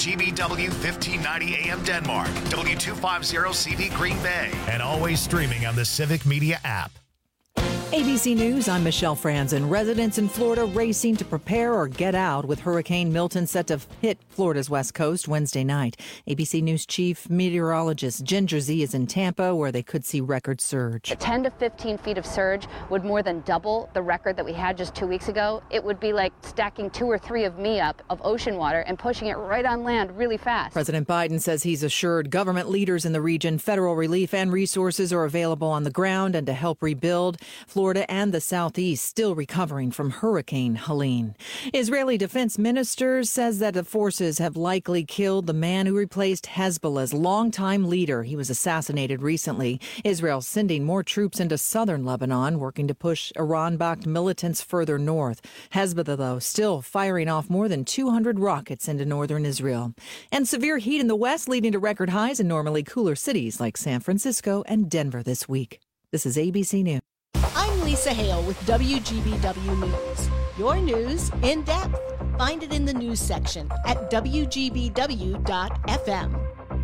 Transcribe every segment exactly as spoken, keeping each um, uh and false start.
G B W fifteen ninety A M Denmark, W two fifty C B Green Bay, and always streaming on the Civic Media app. A B C News, I'm Michelle Franzen. Residents in Florida racing to prepare or get out with Hurricane Milton set to hit Florida's west coast Wednesday night. A B C News chief meteorologist Ginger Zee is in Tampa, where they could see record surge. ten to fifteen feet of surge would more than double the record that we had just two weeks ago. It would be like stacking two or three of me up of ocean water and pushing it right on land really fast. President Biden says he's assured government leaders in the region federal relief and resources are available on the ground and to help rebuild. Florida and the Southeast still recovering from Hurricane Helene. Israeli defense minister says that the forces have likely killed the man who replaced Hezbollah's longtime leader. He was assassinated recently. Israel sending more troops into southern Lebanon, working to push Iran-backed militants further north. Hezbollah, though, still firing off more than two hundred rockets into northern Israel. And severe heat in the west leading to record highs in normally cooler cities like San Francisco and Denver this week. This is A B C News. I'm Lisa Hale with W G B W News. Your news in depth. Find it in the news section at W G B W dot F M.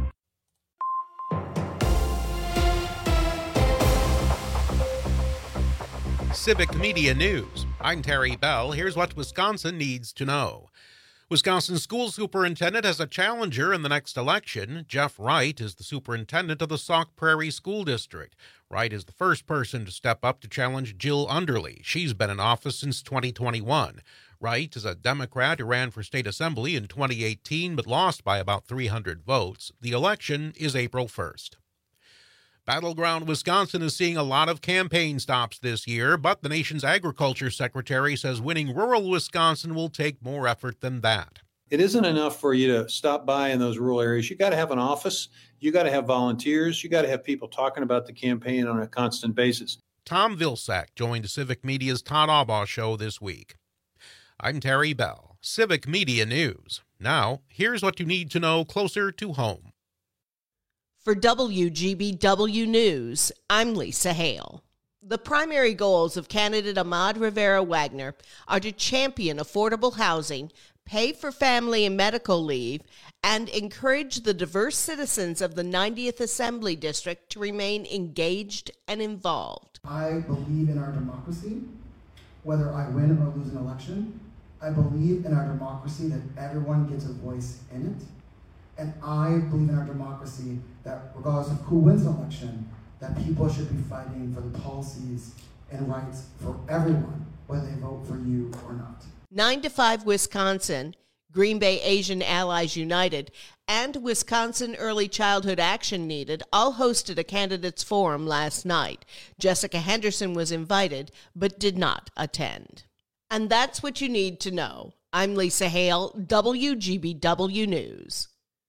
Civic Media News. I'm Terry Bell. Here's what Wisconsin needs to know. Wisconsin school superintendent has a challenger in the next election. Jeff Wright is the superintendent of the Sauk Prairie School District. Wright is the first person to step up to challenge Jill Underly. She's been in office since twenty twenty-one. Wright is a Democrat who ran for state assembly in twenty eighteen but lost by about three hundred votes. The election is April first. Battleground Wisconsin is seeing a lot of campaign stops this year, but the nation's agriculture secretary says winning rural Wisconsin will take more effort than that. It isn't enough for you to stop by in those rural areas. You got to have an office. You got to have volunteers. You got to have people talking about the campaign on a constant basis. Tom Vilsack joined Civic Media's Todd Albaugh show this week. I'm Terry Bell, Civic Media News. Now, here's what you need to know closer to home. For W G B W News, I'm Lisa Hale. The primary goals of candidate Ahmad Rivera Wagner are to champion affordable housing, pay for family and medical leave, and encourage the diverse citizens of the ninetieth Assembly District to remain engaged and involved. I believe in our democracy, whether I win or lose an election. I believe in our democracy that everyone gets a voice in it. And I believe in our democracy that regardless of who wins an election, that people should be fighting for the policies and rights for everyone, whether they vote for you or not. nine to five Wisconsin, Green Bay Asian Allies United, and Wisconsin Early Childhood Action Needed all hosted a candidates forum last night. Jessica Henderson was invited, but did not attend. And that's what you need to know. I'm Lisa Hale, W G B W News.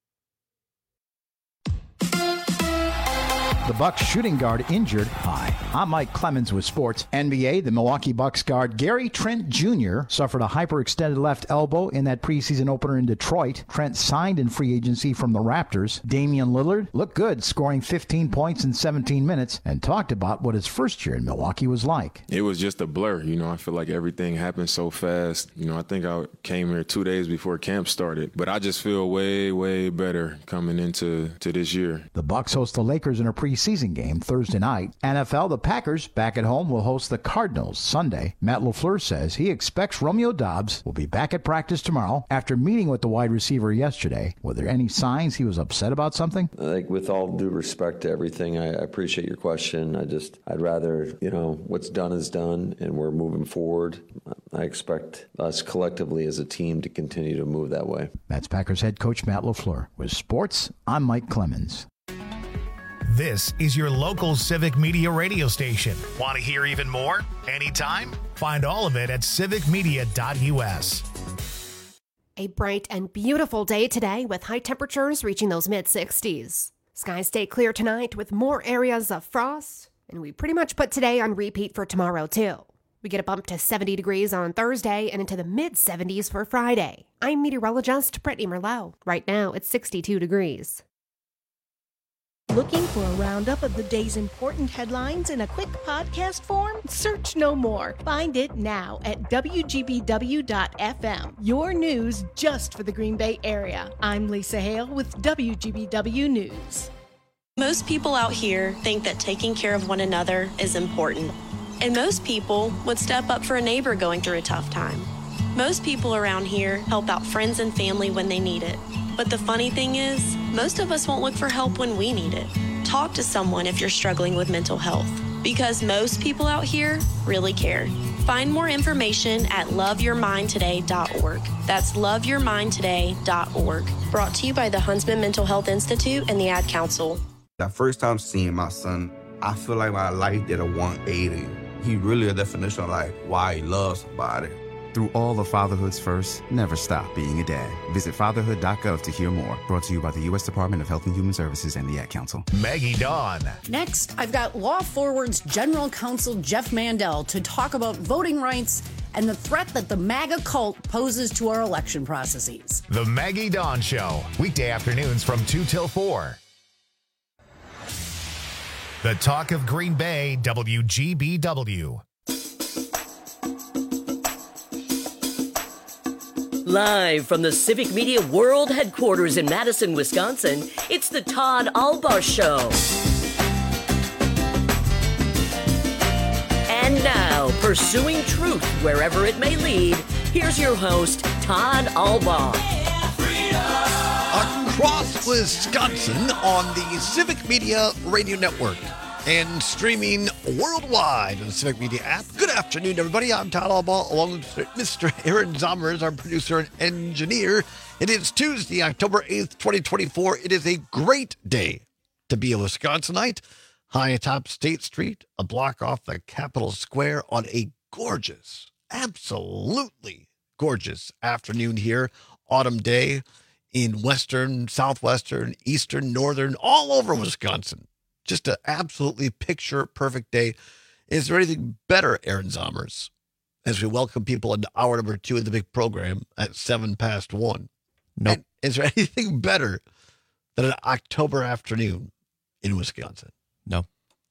The Bucks shooting guard injured. Hi, I'm Mike Clemens with sports. N B A, the Milwaukee Bucks guard Gary Trent Junior suffered a hyperextended left elbow in that preseason opener in Detroit. Trent signed in free agency from the Raptors. Damian Lillard looked good, scoring fifteen points in seventeen minutes, and talked about what his first year in Milwaukee was like. It was just a blur. You know, I feel like everything happened so fast. You know, I think I came here two days before camp started, but I just feel way, way better coming into to this year. The Bucks host the Lakers in a pre Season game Thursday night. N F L, the Packers back at home will host the Cardinals Sunday. Matt LaFleur says he expects Romeo Doubs will be back at practice tomorrow after meeting with the wide receiver yesterday. Were there any signs he was upset about something? I think with all due respect to everything, I appreciate your question. I just, I'd rather, you know, what's done is done and we're moving forward. I expect us collectively as a team to continue to move that way. That's Packers head coach Matt LaFleur. With sports, I'm Mike Clemens. This is your local Civic Media radio station. Want to hear even more? Anytime? Find all of it at civic media dot U S. A bright and beautiful day today with high temperatures reaching those mid sixties. Skies stay clear tonight with more areas of frost, and we pretty much put today on repeat for tomorrow too. We get a bump to seventy degrees on Thursday and into the mid seventies for Friday. I'm meteorologist Brittany Merlot. Right now it's sixty-two degrees. Looking for a roundup of the day's important headlines in a quick podcast form? Search no more. Find it now at W G B W dot F M. Your news just for the Green Bay area. I'm Lisa Hale with W G B W News. Most people out here think that taking care of one another is important. And most people would step up for a neighbor going through a tough time. Most people around here help out friends and family when they need it. But the funny thing is, most of us won't look for help when we need it. Talk to someone if you're struggling with mental health, because most people out here really care. Find more information at love your mind today dot org. That's love your mind today dot org. Brought to you by the Huntsman Mental Health Institute and the Ad Council. The first time seeing my son, I feel like my life did a one eighty. He really a definition of like why he loves somebody. Through all of fatherhood's first, never stop being a dad. Visit fatherhood dot gov to hear more. Brought to you by the U S Department of Health and Human Services and the Ad Council. Maggie Dawn. Next, I've got Law Forward's General Counsel Jeff Mandel to talk about voting rights and the threat that the MAGA cult poses to our election processes. The Maggie Dawn Show. Weekday afternoons from two till four. The Talk of Green Bay, W G B W. Live from the Civic Media World Headquarters in Madison, Wisconsin, it's the Todd Albaugh Show. And now, pursuing truth wherever it may lead, here's your host, Todd Albaugh. Across Wisconsin on the Civic Media Radio Network and streaming worldwide on the Civic Media app. Good afternoon, everybody. I'm Todd Albaugh, along with Mister Aaron Zommers, our producer and engineer. It is Tuesday, October eighth, twenty twenty-four. It is a great day to be a Wisconsinite. High atop State Street, a block off the Capitol Square on a gorgeous, absolutely gorgeous afternoon here, autumn day in western, southwestern, eastern, northern, all over Wisconsin. Just an absolutely picture-perfect day. Is there anything better, Aaron Zommers, as we welcome people into hour number two of the big program at seven past one? No. Nope. Is there anything better than an October afternoon in Wisconsin? No.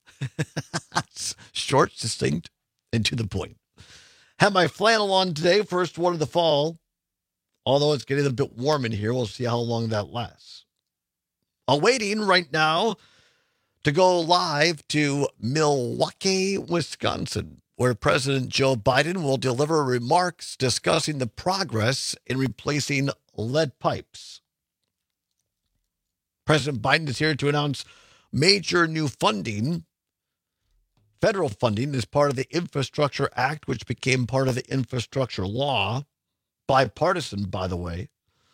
Short, succinct, and to the point. Have my flannel on today, first one of the fall. Although it's getting a bit warm in here, we'll see how long that lasts. Awaiting right now to go live to Milwaukee, Wisconsin, where President Joe Biden will deliver remarks discussing the progress in replacing lead pipes. President Biden is here to announce major new funding, federal funding, as part of the Infrastructure Act, which became part of the infrastructure law, bipartisan, by the way,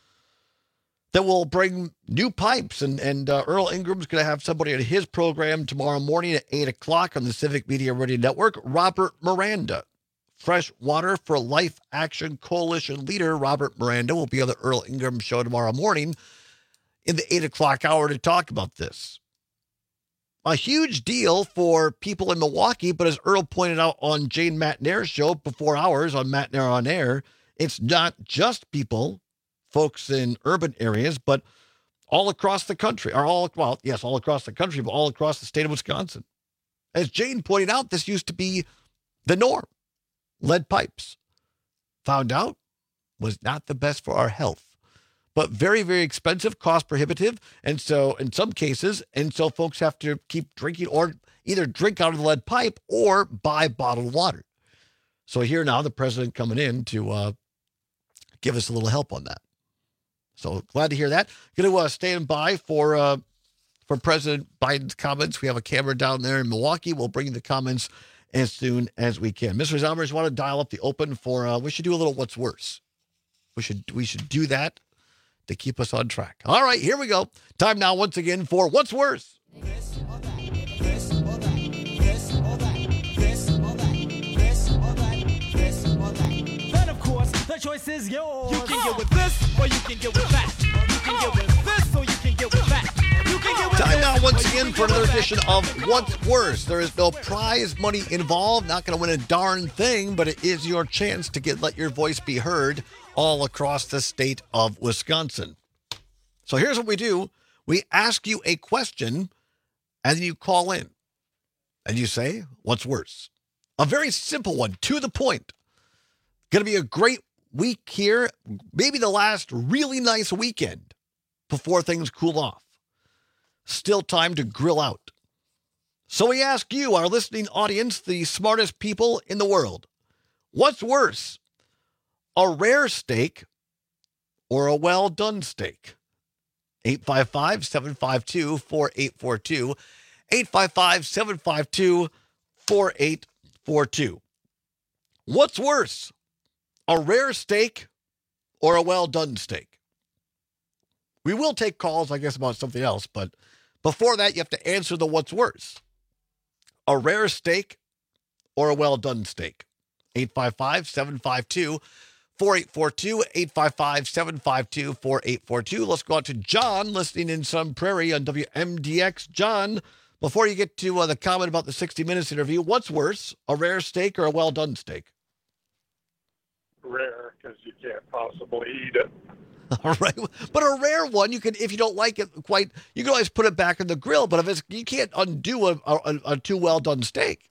that will bring new pipes. And, and uh, Earl Ingram's going to have somebody on his program tomorrow morning at eight o'clock on the Civic Media Radio Network. Robert Miranda, Fresh Water for Life Action Coalition leader Robert Miranda, will be on the Earl Ingram show tomorrow morning in the eight o'clock hour to talk about this. A huge deal for people in Milwaukee, but as Earl pointed out on Jane McNair's show before ours on McNair on Air, it's not just people, folks in urban areas, but all across the country, or all, well, yes, all across the country, but all across the state of Wisconsin. As Jane pointed out, this used to be the norm. Lead pipes, found out, was not the best for our health, but very, very expensive, cost prohibitive. And so in some cases, and so folks have to keep drinking or either drink out of the lead pipe or buy bottled water. So here now, the president coming in to uh, give us a little help on that. So glad to hear that. Going to uh, stand by for uh, for President Biden's comments. We have a camera down there in Milwaukee. We'll bring you the comments as soon as we can. Mister Zommers, want to dial up the open for? Uh, we should do a little what's worse. We should we should do that to keep us on track. All right, here we go. Time now once again for what's worse. This or that, this or that, this or that, this or that, this or that, this or that. Then of course the choice is yours. You can get with this or you can get with that. You can get with this or you can get with that. You can get with Time this, now once or you again can for get another with edition that. of What's Worse. There is no prize money involved. Not going to win a darn thing, but it is your chance to get let your voice be heard all across the state of Wisconsin. So here's what we do. We ask you a question, And then you call in and you say, what's worse? A very simple one, to the point. Going to be a great week here, maybe the last really nice weekend before things cool off. Still time to grill out. So we ask you, our listening audience, the smartest people in the world, what's worse, a rare steak or a well-done steak? eight five five, seven five two, four eight four two, eight five five, seven five two, four eight four two. What's worse, a rare steak or a well-done steak? We will take calls, I guess, about something else, but before that, you have to answer the what's worse. A rare steak or a well-done steak? eight five five, seven five two, four eight four two, eight five five, seven five two, four eight four two. Let's go out to John, listening in Sun Prairie on W M D X. John, before you get to uh, the comment about the sixty minutes interview, what's worse, a rare steak or a well-done steak? Rare, because you can't possibly eat it. All right, but a rare one, you can, if you don't like it quite, you can always put it back in the grill. But if it's, you can't undo a, a, a too well done steak.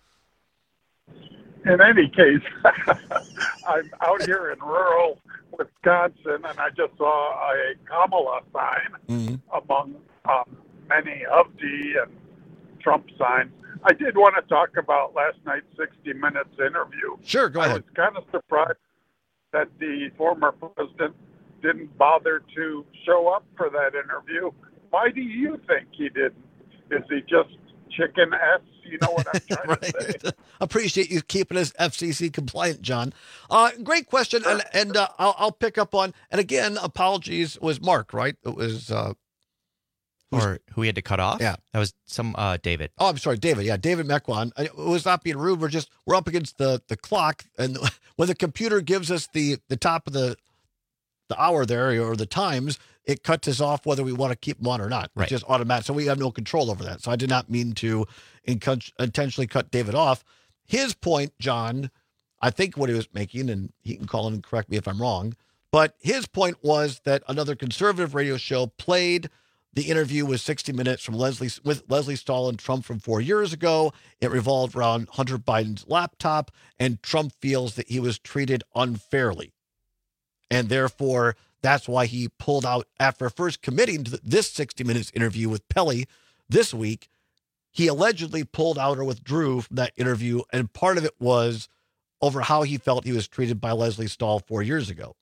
In any case, I'm out here in rural Wisconsin, and I just saw a Kamala sign mm-hmm. among um, many of the and Trump signs. I did want to talk about last night's sixty minutes interview. Sure, go ahead. I was kind of surprised that the former president didn't bother to show up for that interview. Why do you think he didn't? Is he just chicken S? You know what I'm trying right. to say? Appreciate you keeping us F C C compliant, John. Uh, great question, and and uh, I'll, I'll pick up on. And again, apologies. It was Mark, right? It was, uh, or who we had to cut off. Yeah, that was some uh, David. Oh, I'm sorry, David. Yeah, David Mequon. It was not being rude. We're just we're up against the the clock, and when the computer gives us the the top of the the hour there or the times, it cuts us off whether we want to keep them on or not. Right. It's just automatic. So we have no control over that. So I did not mean to inc- intentionally cut David off. His point, John, I think what he was making, and he can call in and correct me if I'm wrong, but his point was that another conservative radio show played the interview with sixty minutes from Leslie with Leslie Stahl and Trump from four years ago. It revolved around Hunter Biden's laptop, and Trump feels that he was treated unfairly. And therefore, that's why he pulled out after first committing to this sixty minutes interview with Pelley this week. He allegedly pulled out or withdrew from that interview, and part of it was over how he felt he was treated by Leslie Stahl four years ago.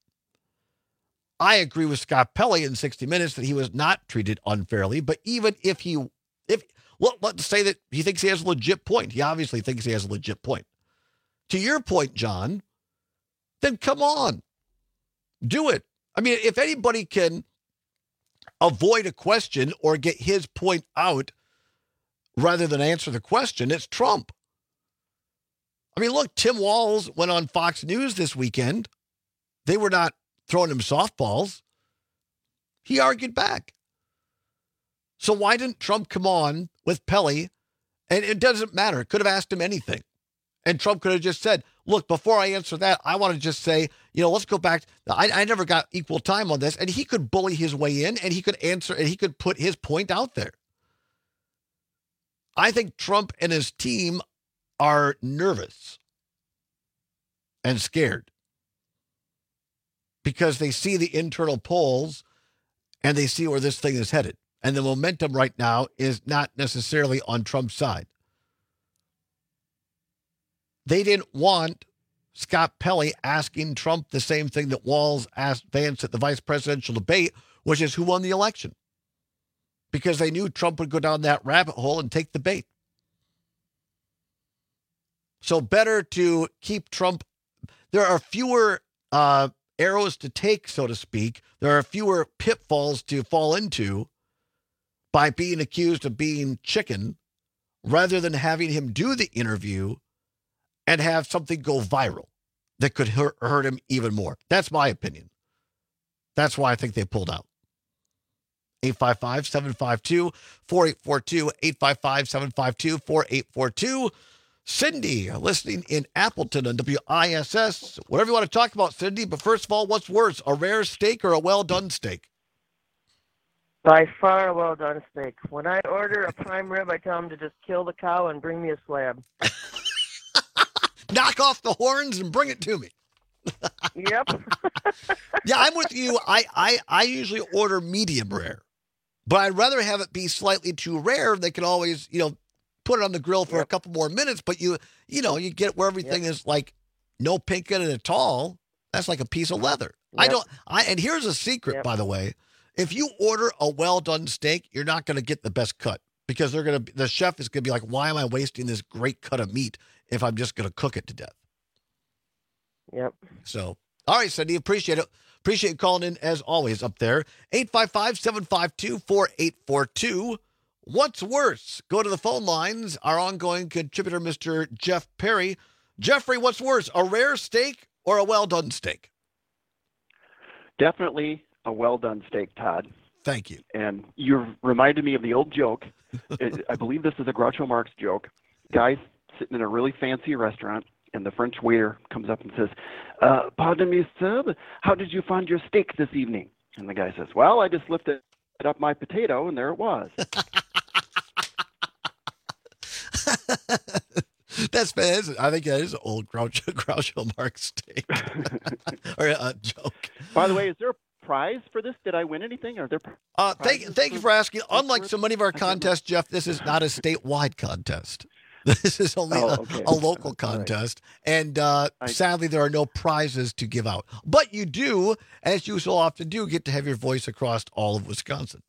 I agree with Scott Pelley in sixty minutes that he was not treated unfairly, but even if he, if well, let's say that he thinks he has a legit point. He obviously thinks he has a legit point. To your point, John, then come on. Do it. I mean, if anybody can avoid a question or get his point out rather than answer the question, it's Trump. I mean, look, Tim Walz went on Fox News this weekend. They were not throwing him softballs. He argued back. So why didn't Trump come on with Pelley? And it doesn't matter. Could have asked him anything. And Trump could have just said, look, before I answer that, I want to just say, you know, let's go back. I, I never got equal time on this. And he could bully his way in, and he could answer, and he could put his point out there. I think Trump and his team are nervous and scared because they see the internal polls and they see where this thing is headed. And the momentum right now is not necessarily on Trump's side. They didn't want Scott Pelley asking Trump the same thing that Walz asked Vance at the vice presidential debate, which is who won the election. Because they knew Trump would go down that rabbit hole and take the bait. So better to keep Trump. There are fewer uh, arrows to take, so to speak. There are fewer pitfalls to fall into by being accused of being chicken rather than having him do the interview and have something go viral that could hurt, hurt him even more. That's my opinion. That's why I think they pulled out. eight five five, seven five two, four eight four two, eight five five, seven five two, four eight four two. Cindy, listening in Appleton on W I S S. Whatever you want to talk about, Cindy, but first of all, what's worse, a rare steak or a well-done steak? By far a well-done steak. When I order a prime rib, I tell them to just kill the cow and bring me a slab. Knock off the horns and bring it to me. Yep. Yeah, I'm with you. I, I, I usually order medium rare, but I'd rather have it be slightly too rare. They can always, you know, put it on the grill for yep. a couple more minutes, but you, you know, you get where everything yep. is like no pink in it at all. That's like a piece of leather. Yep. I don't, I, and here's a secret, yep. by the way. If you order a well-done steak, you're not going to get the best cut because they're going to, the chef is going to be like, why am I wasting this great cut of meat if I'm just going to cook it to death? Yep. So, all right, Cindy, appreciate it. Appreciate you calling in as always up there. eight five five, seven five two, four eight four two. What's worse? Go to the phone lines. Our ongoing contributor, Mister Jeff Perry. Jeffrey, what's worse, a rare steak or a well-done steak? Definitely a well-done steak, Todd. Thank you. And you reminded me of the old joke. I believe this is a Groucho Marx joke. Guys sitting in a really fancy restaurant, and the French waiter comes up and says, uh, pardon me, sir, how did you find your steak this evening? And the guy says, well, I just lifted up my potato, and there it was. That's fantastic. I think that is an old Groucho, Groucho Marx steak. Or a joke. By the way, is there a prize for this? Did I win anything? Are there uh, thank, thank you for asking. Unlike so many of our contests, Jeff, this is not a statewide contest. This is only oh, a, okay. a local contest. Right. And uh, I, sadly, there are no prizes to give out. But you do, as you so often do, get to have your voice across all of Wisconsin.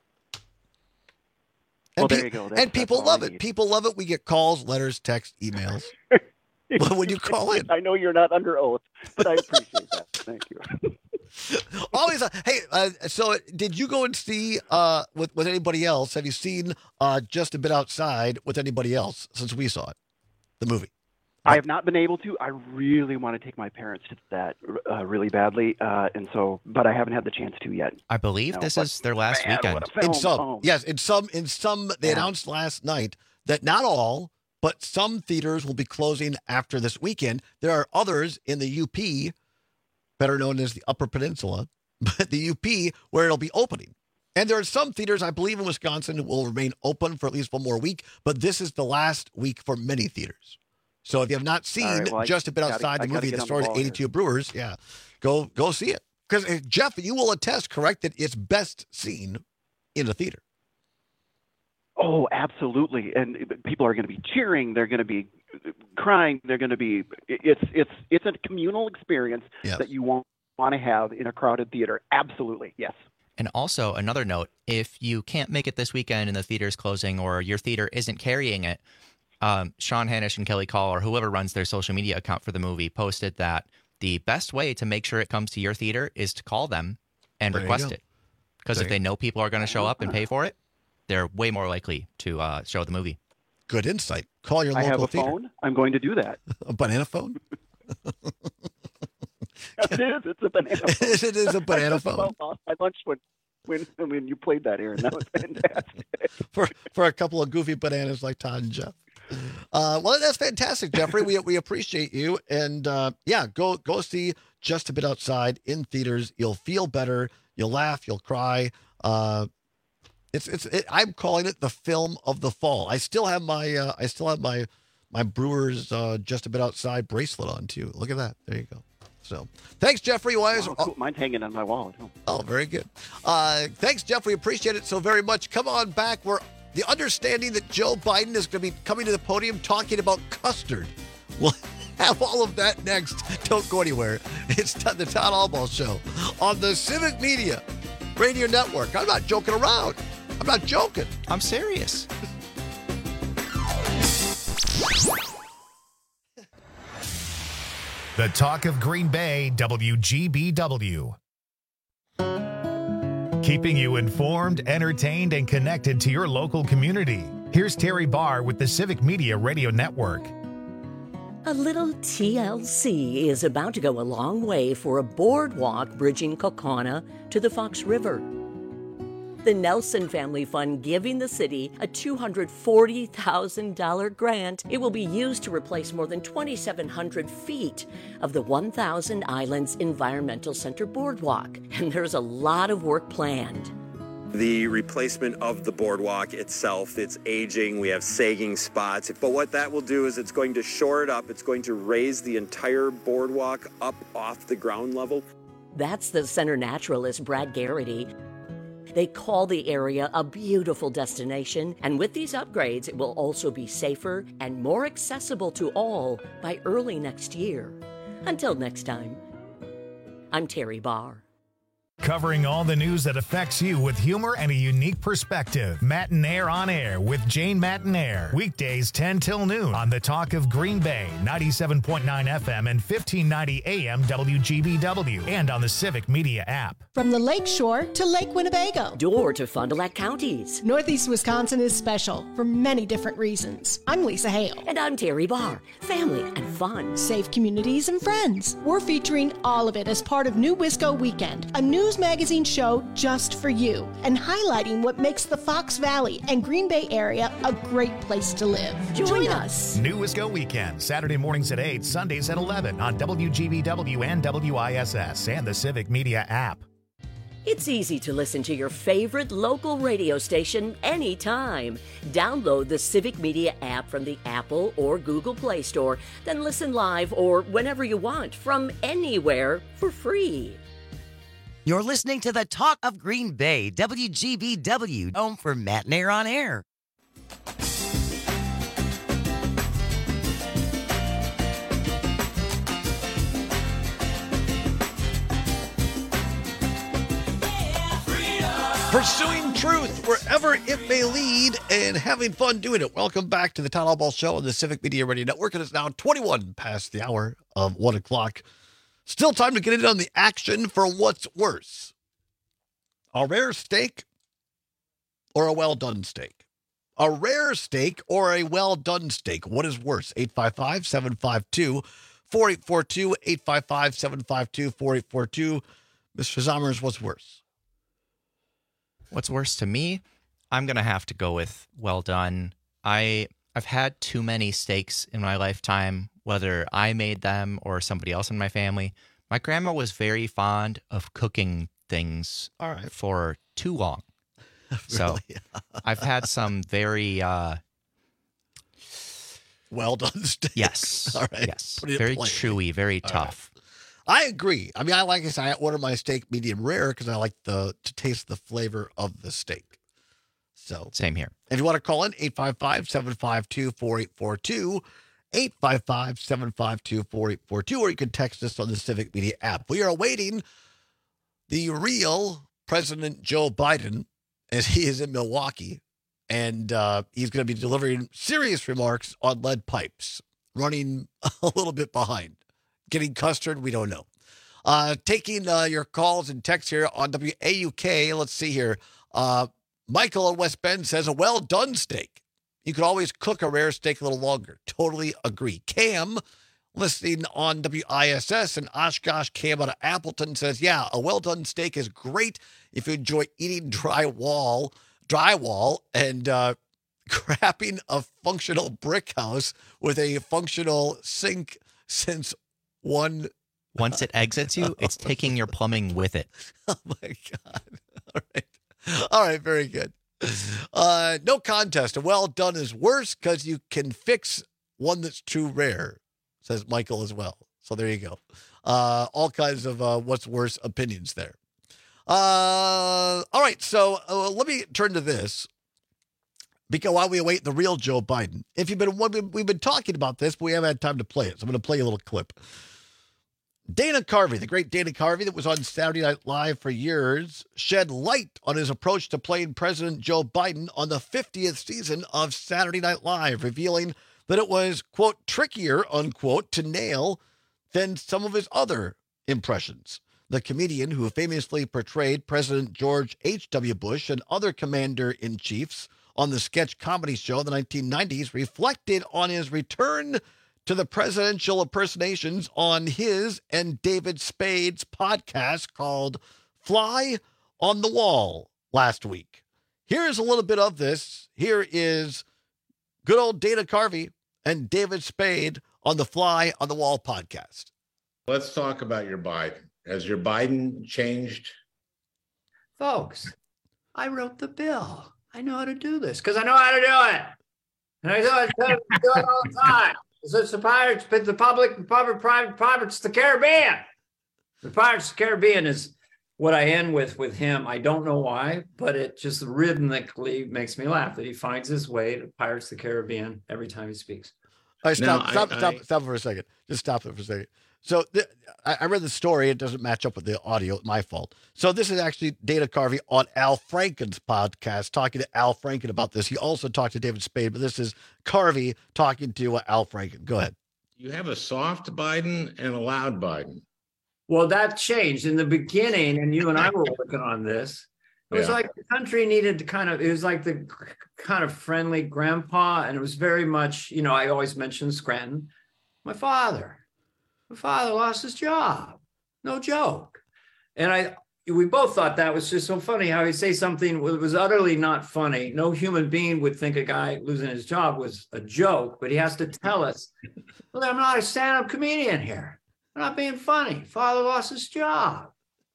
And, well, there pe- you go. That's, and people love it. People love it. We get calls, letters, texts, emails. When you call in. I know you're not under oath, but I appreciate that. Thank you. Always. Uh, hey, uh, so did you go and see uh, with, with anybody else? Have you seen uh, Just a Bit Outside with anybody else since we saw it, the movie? I have not been able to. I really want to take my parents to that uh, really badly, uh, and so, but I haven't had the chance to yet. I believe no, this is their last man, weekend. In some, oh. yes, in some, in some, they yeah. announced last night that not all, but some theaters will be closing after this weekend. There are others in the U P, better known as the Upper Peninsula, but the U P where it'll be opening. And there are some theaters, I believe, in Wisconsin who will remain open for at least one more week, but this is the last week for many theaters. So if you have not seen right, well, Just a Bit gotta, Outside, the movie, the story of eighty-two here. Brewers, yeah, go go see it. Because, uh, Jeff, you will attest, correct, that it's best seen in a theater. Oh, absolutely. And people are going to be cheering. They're going to be crying. They're going to be – it's it's it's a communal experience yes. that you want, want to have in a crowded theater. Absolutely, yes. And also, another note, if you can't make it this weekend and the theater's closing or your theater isn't carrying it, Um, Sean Hanish and Kelly Call, or whoever runs their social media account for the movie, posted that the best way to make sure it comes to your theater is to call them and there request it. Because if they know people are going to show up and pay for it, they're way more likely to uh, show the movie. Good insight. Call your I local have a theater. phone. I'm going to do that. A banana phone? Yes, it is. It's a banana phone. It is a banana phone. I lost my lunch when, when, when you played that, Aaron. That was fantastic. for, for a couple of goofy bananas like Todd and Jeff. Uh, well, that's fantastic, Jeffrey. We we appreciate you, and uh, yeah, go go see Just a Bit Outside in theaters. You'll feel better. You'll laugh. You'll cry. Uh, it's it's. It, I'm calling it the film of the fall. I still have my uh, I still have my my Brewers uh, Just a Bit Outside bracelet on too. Look at that. There you go. So thanks, Jeffrey. Wise. Oh, cool. Mine's hanging on my wall at home. Oh, very good. Uh, thanks, Jeff. We appreciate it so very much. Come on back. We're the understanding that Joe Biden is going to be coming to the podium talking about custard. We'll have all of that next. Don't go anywhere. It's the Todd Albaugh Show on the Civic Media Radio Network. I'm not joking around. I'm not joking. I'm serious. The talk of Green Bay, W G B W. Keeping you informed, entertained, and connected to your local community. Here's Terry Barr with the Civic Media Radio Network. A little T L C is about to go a long way for a boardwalk bridging Kaukauna to the Fox River. The Nelson Family Fund giving the city a two hundred forty thousand dollars grant. It will be used to replace more than twenty-seven hundred feet of the one thousand Islands Environmental Center boardwalk, and there's a lot of work planned. the replacement of the boardwalk itself. It's aging. We have sagging spots. But what that will do is it's going to shore it up. It's going to raise the entire boardwalk up off the ground level. That's the center naturalist, Brad Garrity. They call the area a beautiful destination, and with these upgrades, it will also be safer and more accessible to all by early next year. Until next time, I'm Terry Barr. Covering all the news that affects you with humor and a unique perspective. Matinaire on Air with Jane Matinaire. Weekdays ten till noon on the Talk of Green Bay, ninety-seven point nine F M and fifteen ninety A M W G B W, and on the Civic Media app. From the Lake Shore to Lake Winnebago. Door to Fond du Lac counties. Northeast Wisconsin is special for many different reasons. I'm Lisa Hale. And I'm Terry Barr. Family and fun. Safe communities and friends. We're featuring all of it as part of New Wisco Weekend, a news magazine show just for you, and highlighting what makes the Fox Valley and Green Bay area a great place to live. Join, Join us. us. New Wisco Weekend, Saturday mornings at eight, Sundays at eleven on W G B W and W I S S and the Civic Media app. It's easy to listen to your favorite local radio station anytime. Download the Civic Media app from the Apple or Google Play Store, then listen live or whenever you want from anywhere for free. You're listening to the Talk of Green Bay, W G B W, home for Matinaire on Air. Pursuing truth wherever it may lead and having fun doing it. Welcome back to the Town Hall Ball Show on the Civic Media Radio Network. It is now twenty-one past the hour of one o'clock. Still time to get in on the action for what's worse. A rare steak or a well-done steak? A rare steak or a well-done steak? What is worse? eight five five, seven five two, four eight four two, eight five five, seven five two, four eight four two. Mister Zommers, what's worse? What's worse to me? I'm going to have to go with well done. I, I've had too many steaks in my lifetime, whether I made them or somebody else in my family. My grandma was very fond of cooking things All right. for too long. Really? So I've had some very... Uh, well done steaks. Yes. All right. Yes. Put it Very plainly. chewy, very All tough. right. I agree. I mean, I like I said, I order my steak medium rare because I like the to taste the flavor of the steak. So same here. If you want to call in, eight five five, seven five two, four eight four two, eight five five, seven five two, four eight four two, or you can text us on the Civic Media app. We are awaiting the real President Joe Biden as he is in Milwaukee, and uh, he's going to be delivering serious remarks on lead pipes, running a little bit behind. Getting custard, we don't know. Uh, taking uh, your calls and texts here on W A U K. Let's see here. Uh, Michael in West Bend says a well-done steak. You could always cook a rare steak a little longer. Totally agree. Cam, listening on W I S S in Oshkosh, Cam out of Appleton says, yeah, a well-done steak is great if you enjoy eating drywall, drywall and uh, crapping a functional brick house with a functional sink since one. Once it exits you, it's taking your plumbing with it. Oh, my God. All right. All right. Very good. Uh, no contest. A well done is worse because you can fix one that's too rare, says Michael as well. So there you go. Uh, all kinds of uh, what's worse opinions there. Uh, all right. So uh, let me turn to this. Because while we await the real Joe Biden, if you've been, we've been talking about this, but we haven't had time to play it. So I'm going to play you a little clip. Dana Carvey, the great Dana Carvey that was on Saturday Night Live for years, shed light on his approach to playing President Joe Biden on the fiftieth season of Saturday Night Live, revealing that it was, quote, trickier, unquote, to nail than some of his other impressions. The comedian who famously portrayed President George H W. Bush and other commander-in-chiefs on the sketch comedy show in the nineteen nineties reflected on his return to the presidential impersonations on his and David Spade's podcast called Fly on the Wall last week. Here's a little bit of this. Here is good old Dana Carvey and David Spade on the Fly on the Wall podcast. Let's talk about your Biden. Has your Biden changed? Folks, I wrote the bill. I know how to do this because I know how to do it. And I do it, do it all the time. It's the Pirates, but the public, the public, private, Pirates, the Caribbean. The Pirates of the Caribbean is what I end with with him. I don't know why, but it just rhythmically makes me laugh that he finds his way to Pirates of the Caribbean every time he speaks. All right, stop, No, stop, I- stop, I- stop for a second. Just stop it for a second. So th- I, I read the story. It doesn't match up with the audio. My fault. So this is actually Dana Carvey on Al Franken's podcast, talking to Al Franken about this. He also talked to David Spade, but this is Carvey talking to uh, Al Franken. Go ahead. You have a soft Biden and a loud Biden. Well, that changed in the beginning, and you and I were working on this. It was Yeah. like the country needed to kind of, it was like the kind of friendly grandpa, and it was very much, you know, I always mention Scranton. My father, my father lost his job. No joke. And I, we both thought that was just so funny how he'd say something that was utterly not funny. No human being would think a guy losing his job was a joke, but he has to tell us, well, I'm not a stand-up comedian here. I'm not being funny. Father lost his job.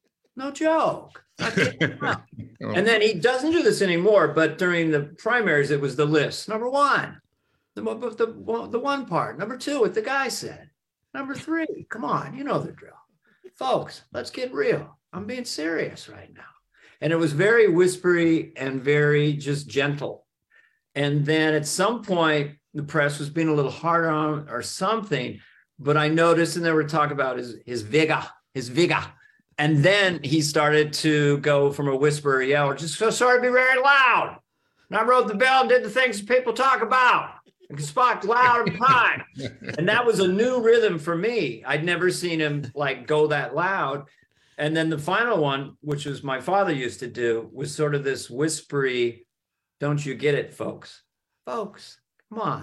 No joke. Not kidding around. And then he doesn't do this anymore, but during the primaries, it was the list. Number one, the, the, the one part. Number two, what the guy said. Number three, come on, you know the drill. Folks, let's get real. I'm being serious right now. And it was very whispery and very just gentle. And then at some point, the press was being a little harder on him or something. But I noticed, and they were talking about his, his vigor, his vigor. And then he started to go from a whisper, yell, just so sorry to be very loud. And I wrote the bill and did the things that people talk about. And spoke loud and high. And that was a new rhythm for me. I'd never seen him like go that loud. And then the final one, which was my father used to do, was sort of this whispery, don't you get it, folks? Folks, come on.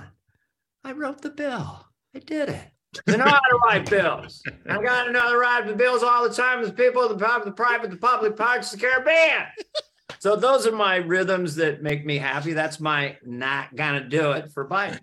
I wrote the bill. I did it. I know how to write bills. I got to know how to write the bills all the time as people, the public, the private, the public, Pirates of the Caribbean. So those are my rhythms that make me happy. That's my not gonna do it for Biden.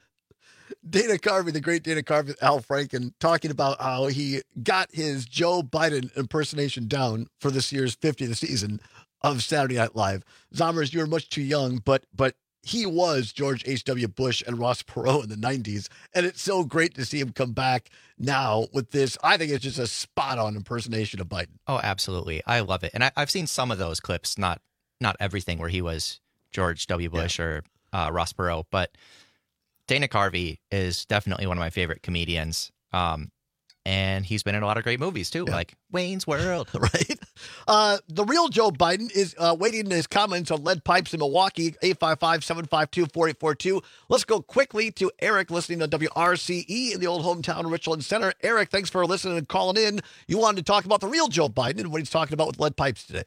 Dana Carvey, the great Dana Carvey, Al Franken, talking about how he got his Joe Biden impersonation down for this year's fiftieth season of Saturday Night Live. Zommers, you're much too young, but but he was George H W. Bush and Ross Perot in the nineties, and it's so great to see him come back now with this. I think it's just a spot-on impersonation of Biden. Oh, absolutely. I love it. And I, I've seen some of those clips, not not everything where he was George W. Bush yeah. or uh, Ross Perot, but Dana Carvey is definitely one of my favorite comedians. Um, and he's been in a lot of great movies, too, yeah. like Wayne's World. Right? Uh, the real Joe Biden is uh, waiting his comments on lead pipes in Milwaukee, eight five five, seven five two, four eight four two. Let's go quickly to Eric listening to W R C E in the old hometown of Richland Center. Eric, thanks for listening and calling in. You wanted to talk about the real Joe Biden and what he's talking about with lead pipes today.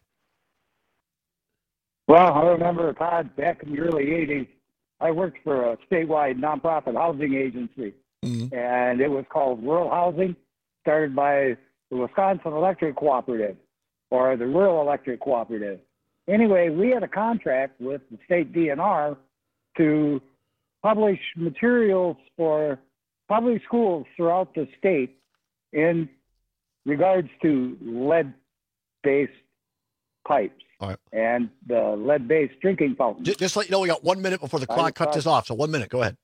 Well, I remember, Todd, back in the early eighties, I worked for a statewide nonprofit housing agency, mm-hmm. and it was called Rural Housing, started by the Wisconsin Electric Cooperative, or the Rural Electric Cooperative. Anyway, we had a contract with the state D N R to publish materials for public schools throughout the state in regards to lead-based pipes. All right. And the lead-based drinking fountains. Just, just to let you know, we got one minute before the clock cuts us off. So one minute. Go ahead.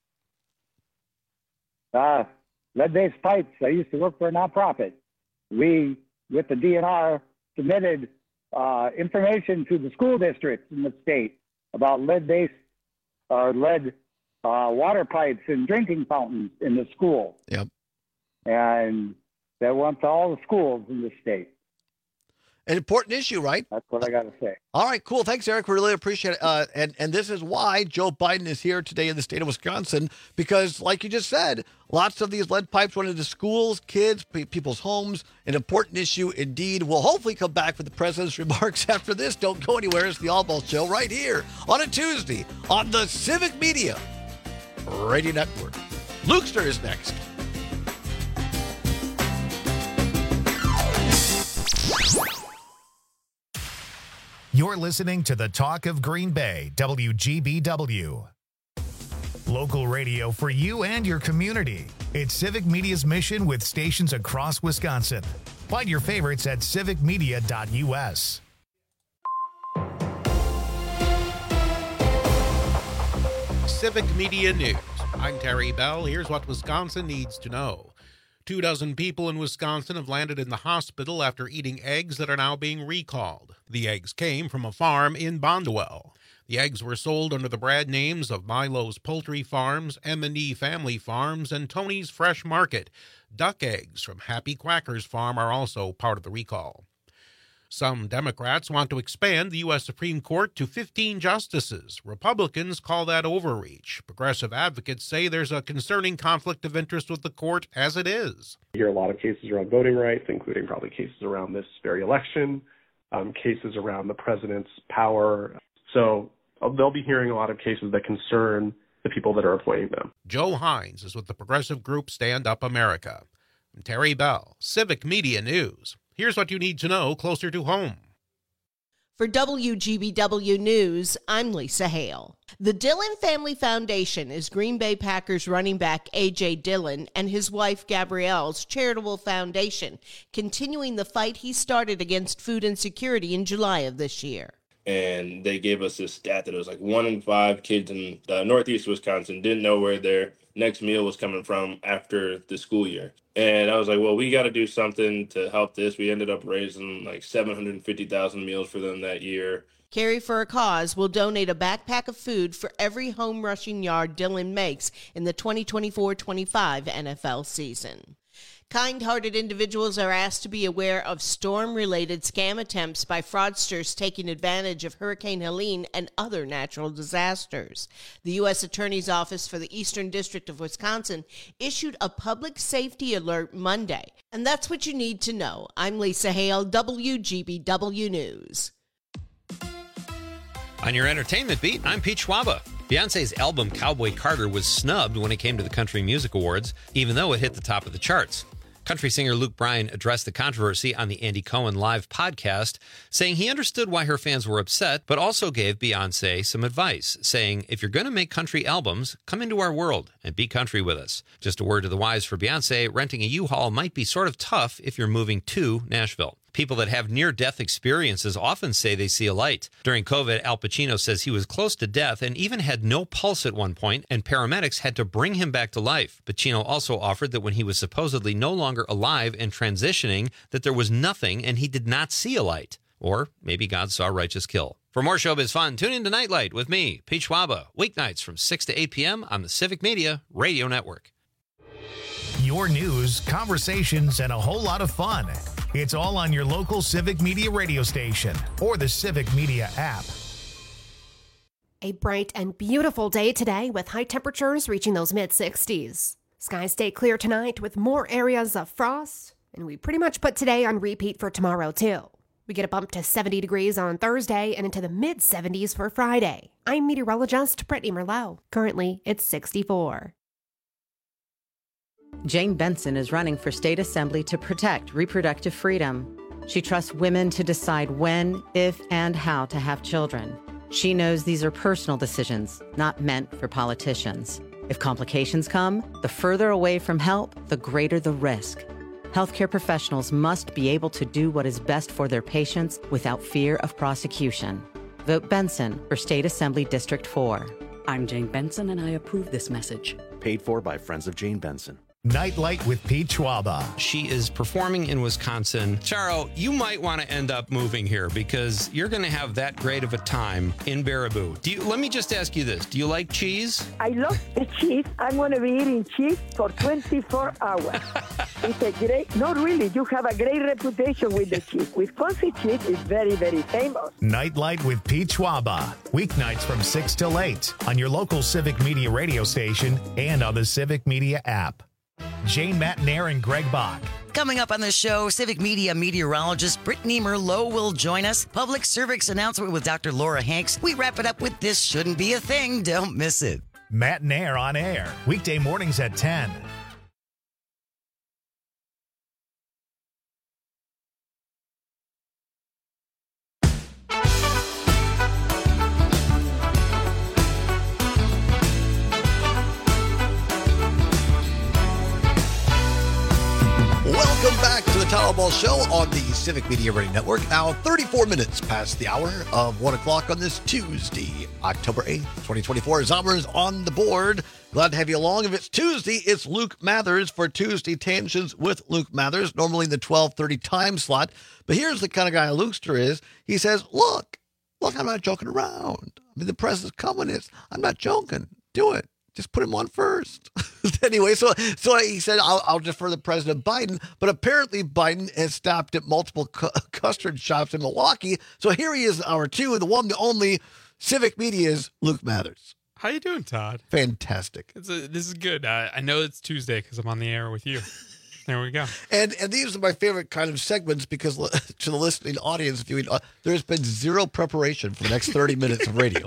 Uh, lead-based pipes. I used to work for a nonprofit. We, with the D N R, submitted uh, information to the school districts in the state about lead-based or lead uh, water pipes and drinking fountains in the school. Yep. And that went to all the schools in the state. An important issue, right? That's what I got to say. All right, cool. Thanks, Eric. We really appreciate it. Uh, and, and this is why Joe Biden is here today in the state of Wisconsin, because like you just said, lots of these lead pipes went into schools, kids, pe- people's homes. An important issue indeed. We'll hopefully come back with the president's remarks after this. Don't go anywhere. It's the All Ball Show right here on a Tuesday on the Civic Media Radio Network. Lukester is next. You're listening to the Talk of Green Bay, W G B W. Local radio for you and your community. It's Civic Media's mission with stations across Wisconsin. Find your favorites at civic media dot U S. Civic Media News. I'm Terry Bell. Here's what Wisconsin needs to know. Two dozen people in Wisconsin have landed in the hospital after eating eggs that are now being recalled. The eggs came from a farm in Bondwell. The eggs were sold under the brand names of Milo's Poultry Farms, M and E Family Farms, and Tony's Fresh Market. Duck eggs from Happy Quackers Farm are also part of the recall. Some Democrats want to expand the U S Supreme Court to fifteen justices. Republicans call that overreach. Progressive advocates say there's a concerning conflict of interest with the court as it is. We hear a lot of cases around voting rights, including probably cases around this very election, um, cases around the president's power. So they'll be hearing a lot of cases that concern the people that are appointing them. Joe Hines is with the progressive group Stand Up America. I'm Terry Bell, Civic Media News. Here's what you need to know closer to home. For W G B W News, I'm Lisa Hale. The Dillon Family Foundation is Green Bay Packers running back A J. Dillon and his wife Gabrielle's charitable foundation, continuing the fight he started against food insecurity in July of this year. And they gave us this stat that it was like one in five kids in uh, northeast Wisconsin didn't know where their next meal was coming from after the school year. And I was like, well, we got to do something to help this. We ended up raising like seven hundred fifty thousand meals for them that year. Carry for a Cause will donate a backpack of food for every home rushing yard Dillon makes in the twenty twenty-four twenty-five N F L season. Kind-hearted individuals are asked to be aware of storm-related scam attempts by fraudsters taking advantage of Hurricane Helene and other natural disasters. The U S Attorney's Office for the Eastern District of Wisconsin issued a public safety alert Monday, and that's what you need to know. I'm Lisa Hale, W G B W News. On your entertainment beat, I'm Pete Schwaba. Beyonce's album Cowboy Carter was snubbed when it came to the Country Music Awards, even though it hit the top of the charts. Country singer Luke Bryan addressed the controversy on the Andy Cohen Live podcast, saying he understood why her fans were upset, but also gave Beyonce some advice, saying, if you're going to make country albums, come into our world and be country with us. Just a word to the wise for Beyonce, renting a U-Haul might be sort of tough if you're moving to Nashville. People that have near-death experiences often say they see a light. During COVID, Al Pacino says he was close to death and even had no pulse at one point, and paramedics had to bring him back to life. Pacino also offered that when he was supposedly no longer alive and transitioning, that there was nothing and he did not see a light. Or maybe God saw righteous kill. For more showbiz fun, tune in to Nightlight with me, Pete Schwaba, weeknights from six to eight p.m. on the Civic Media Radio Network. Your news, conversations, and a whole lot of fun. It's all on your local Civic Media radio station or the Civic Media app. A bright and beautiful day today with high temperatures reaching those mid sixties. Skies stay clear tonight with more areas of frost, and we pretty much put today on repeat for tomorrow too. We get a bump to seventy degrees on Thursday and into the mid seventies for Friday. I'm meteorologist Brittany Merlot. Currently, it's sixty-four. Jane Benson is running for state assembly to protect reproductive freedom. She trusts women to decide when, if, and how to have children. She knows these are personal decisions, not meant for politicians. If complications come, the further away from help, the greater the risk. Healthcare professionals must be able to do what is best for their patients without fear of prosecution. Vote Benson for State Assembly District four. I'm Jane Benson, and I approve this message. Paid for by Friends of Jane Benson. Nightlight with Pete Schwaba. She is performing in Wisconsin. Charo, you might want to end up moving here because you're going to have that great of a time in Baraboo. Do you? Let me just ask you this. Do you like cheese? I love the cheese. I'm going to be eating cheese for twenty-four hours. It's a great, not really, you have a great reputation with the cheese. Wisconsin cheese is very, very famous. Nightlight with Pete Schwaba. Weeknights from six till eight on your local Civic Media radio station and on the Civic Media app. Jane Matnair and Greg Bach. Coming up on the show, Civic Media meteorologist Brittany Merlot will join us. Public service announcement with Doctor Laura Hanks. We wrap it up with This Shouldn't Be a Thing. Don't miss it. Matnair on air. Weekday mornings at ten. Welcome back to the Town Hall Show on the Civic Media Radio Network. Now, thirty-four minutes past the hour of one o'clock on this Tuesday, October eighth, twenty twenty-four. Zombers on the board. Glad to have you along. If it's Tuesday, it's Luke Mathers for Tuesday Tangents with Luke Mathers, normally in the twelve thirty time slot. But here's the kind of guy Lukester is. He says, look, look, I'm not joking around. I mean, the president's coming. It's, I'm not joking. Do it. Just put him on first. Anyway, so so he said, I'll, I'll defer to President Biden. But apparently Biden has stopped at multiple cu- custard shops in Milwaukee. So here he is, hour two, the one, the only Civic Media's Luke Mathers. How you doing, Todd? Fantastic. It's a, this is good. I, I know it's Tuesday because I'm on the air with you. There we go. And and these are my favorite kind of segments because to the listening audience, viewing, uh, there's been zero preparation for the next thirty minutes of radio.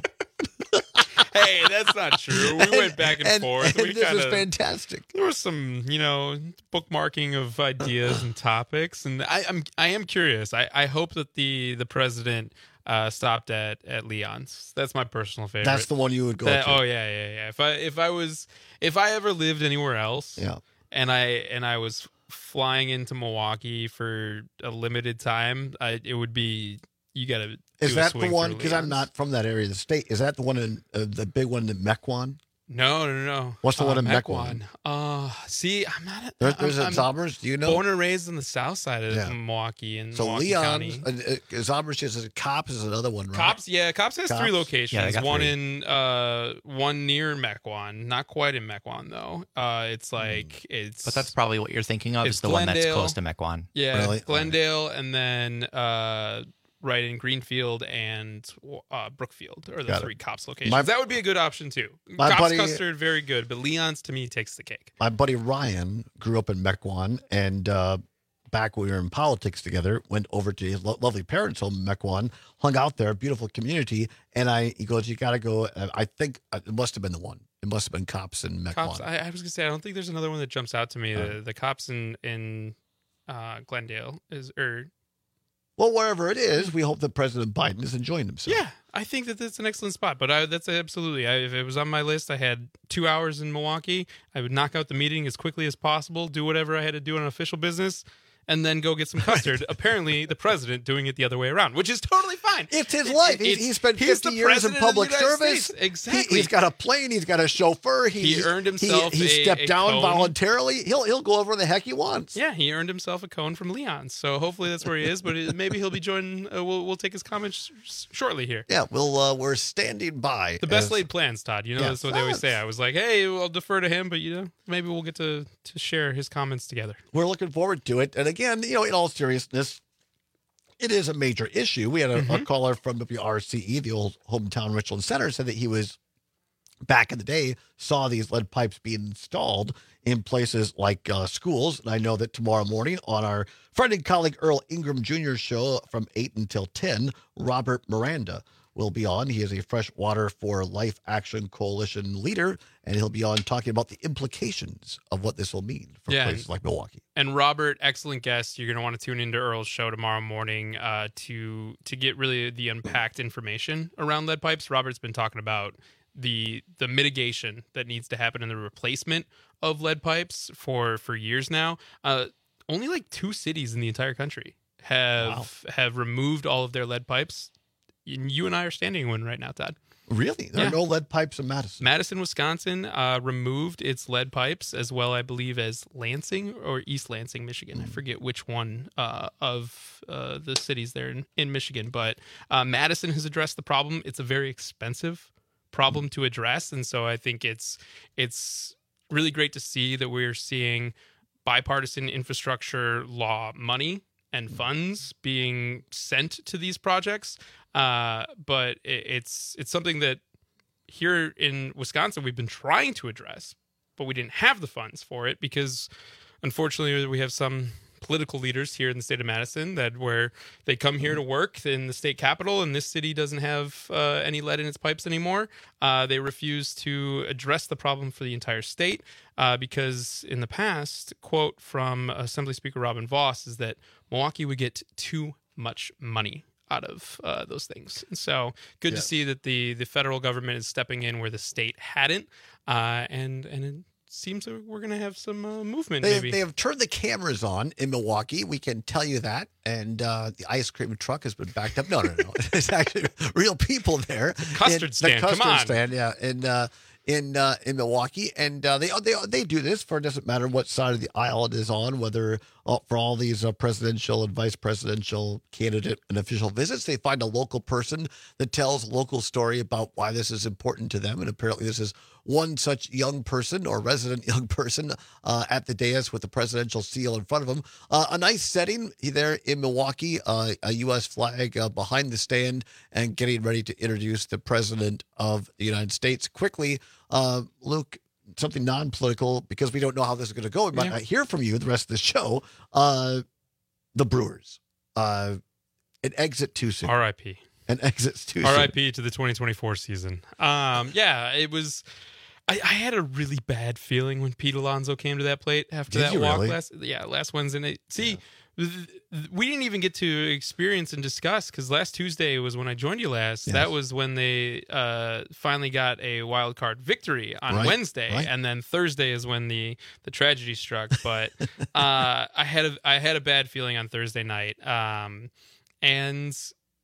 Hey, that's not true. We and, went back and, and forth. And we this kinda, is fantastic. There was some, you know, bookmarking of ideas and topics, and I, I'm I am curious. I, I hope that the the president uh, stopped at at Leon's. That's my personal favorite. That's the one you would go that, to. Oh yeah, yeah, yeah. If I if I was if I ever lived anywhere else, yeah, and I and I was flying into Milwaukee for a limited time, I, it would be. You got to. Is that the one? Because I'm not from that area of the state. Is that the one in uh, the big one in Mequon? No, no, no. What's the uh, one in Mequon? Mequon? Uh, see, I'm not. A, there, there's I'm, a Zombers. Do you know? Born and raised on the south side of Yeah. Milwaukee in So Milwaukee Leon, County. uh, uh, Zombers is Cops is another one, right? Cops, yeah, Cops has Cops? three Yeah, locations. they got one three. in, uh, one near Mequon, not quite in Mequon though. Uh, it's like it's. But that's probably what you're thinking of, It's is the one that's Glendale. close to Mequon. Yeah, Really? Glendale, and then uh, right in Greenfield and uh, Brookfield are the Got it. three Cops locations. My- that would be a good option too. My Cops buddy- custard, very good, but Leon's to me takes the cake. My buddy Ryan grew up in Mequon, and uh, back when we were in politics together, went over to his lo- lovely parents' home in Mequon, hung out there, beautiful community. And I, he goes, you got to go. uh, I think uh, it must have been the one. It must have been Cops in Mequon. Cops. I, I was gonna say I don't think there's another one that jumps out to me. Uh. The, the Cops in in uh, Glendale is or Well, wherever it is, we hope that President Biden is enjoying himself. yeah. I think that that's an excellent spot. But I, that's absolutely. I, if it was on my list, I had two hours in Milwaukee. I would knock out the meeting as quickly as possible, do whatever I had to do on official business, and then go get some custard. Apparently, the president doing it the other way around, which is totally fine. It's his It- life. it- He, he spent he's fifty the years in president of the public United service. States. Exactly. He, has got a plane. He's got a chauffeur. He, He earned himself He, he a- stepped a down cone. voluntarily. He'll he'll go over the heck he wants. Yeah, he earned himself a cone from Leon. So hopefully that's where he is. But it, maybe he'll be joining. Uh, we'll we'll take his comments sh- shortly here. Yeah, we'll uh, we're standing by. The best as- laid plans, Todd. You know, Yeah, that's what they always that's- say. I was like, hey, I'll defer to him, but you know, maybe we'll get to to share his comments together. We're looking forward to it. And again, you know, in all seriousness, it is a major issue. We had a, a Mhm. caller from W R C E, the old hometown Richland Center, said that he was back in the day saw these lead pipes being installed in places like uh, schools. And I know that tomorrow morning on our friend and colleague Earl Ingram Junior show from eight until ten, Robert Miranda will be on. He is a Freshwater for Life Action Coalition leader, and he'll be on talking about the implications of what this will mean for Yeah, places and- like Milwaukee. And Robert, excellent guest. You're going to want to tune into Earl's show tomorrow morning uh, to to get really the unpacked information around lead pipes. Robert's been talking about the the mitigation that needs to happen in the replacement of lead pipes for for years now. Uh, only like two cities in the entire country have have removed all of their lead pipes. And you and I are standing in one right now, Todd. Really? There Yeah. are no lead pipes in Madison. Madison, Wisconsin, uh, removed its lead pipes, as well, I believe, as Lansing or East Lansing, Michigan. I forget which one uh, of uh, the cities there in, in Michigan. But uh, Madison has addressed the problem. It's a very expensive problem to address, and so I think it's it's really great to see that we're seeing bipartisan infrastructure law money and funds being sent to these projects. Uh, but it, it's it's something that here in Wisconsin we've been trying to address, but we didn't have the funds for it because, unfortunately, we have some political leaders here in the state of Madison that where they come here to work in the state capital and this city doesn't have uh, any lead in its pipes anymore. Uh, they refuse to address the problem for the entire state uh, because in the past, quote from Assembly Speaker Robin Vos, is that Milwaukee would get too much money out of uh, those things. And so good Yeah. to see that the the federal government is stepping in where the state hadn't. Uh, and and seems like we're going to have some uh, movement. They, maybe they have turned the cameras on in Milwaukee. We can tell you that. And uh, the ice cream truck has been backed up. No, no, no. It's actually real people there. Custard in, stand. The custard Come on. stand, yeah. In uh, in uh, in Milwaukee, and uh, they they they do this for it doesn't matter what side of the aisle it is on, whether uh, for all these uh, presidential and vice presidential candidate and official visits, they find a local person that tells a local story about why this is important to them, and apparently this is one such young person or resident young person uh, at the dais with the presidential seal in front of him. Uh, a nice setting there in Milwaukee, uh, a U S flag uh, behind the stand and getting ready to introduce the president of the United States. Quickly, uh, Luke, something non-political because we don't know how this is going to go. We might Yeah. not hear from you the rest of the show. Uh, the Brewers, uh, an exit too soon. R I P An exit too soon. R I P to the twenty twenty-four season. Um, yeah, it was. I, I had a really bad feeling when Pete Alonso came to that plate after Did that you walk really? last. Yeah, last Wednesday night. See, th- th- we didn't even get to experience and discuss because last Tuesday was when I joined you last. Yes. That was when they uh, finally got a wild card victory on Right, Wednesday, right. and then Thursday is when the the tragedy struck. But uh, I had a I had a bad feeling on Thursday night, um, and.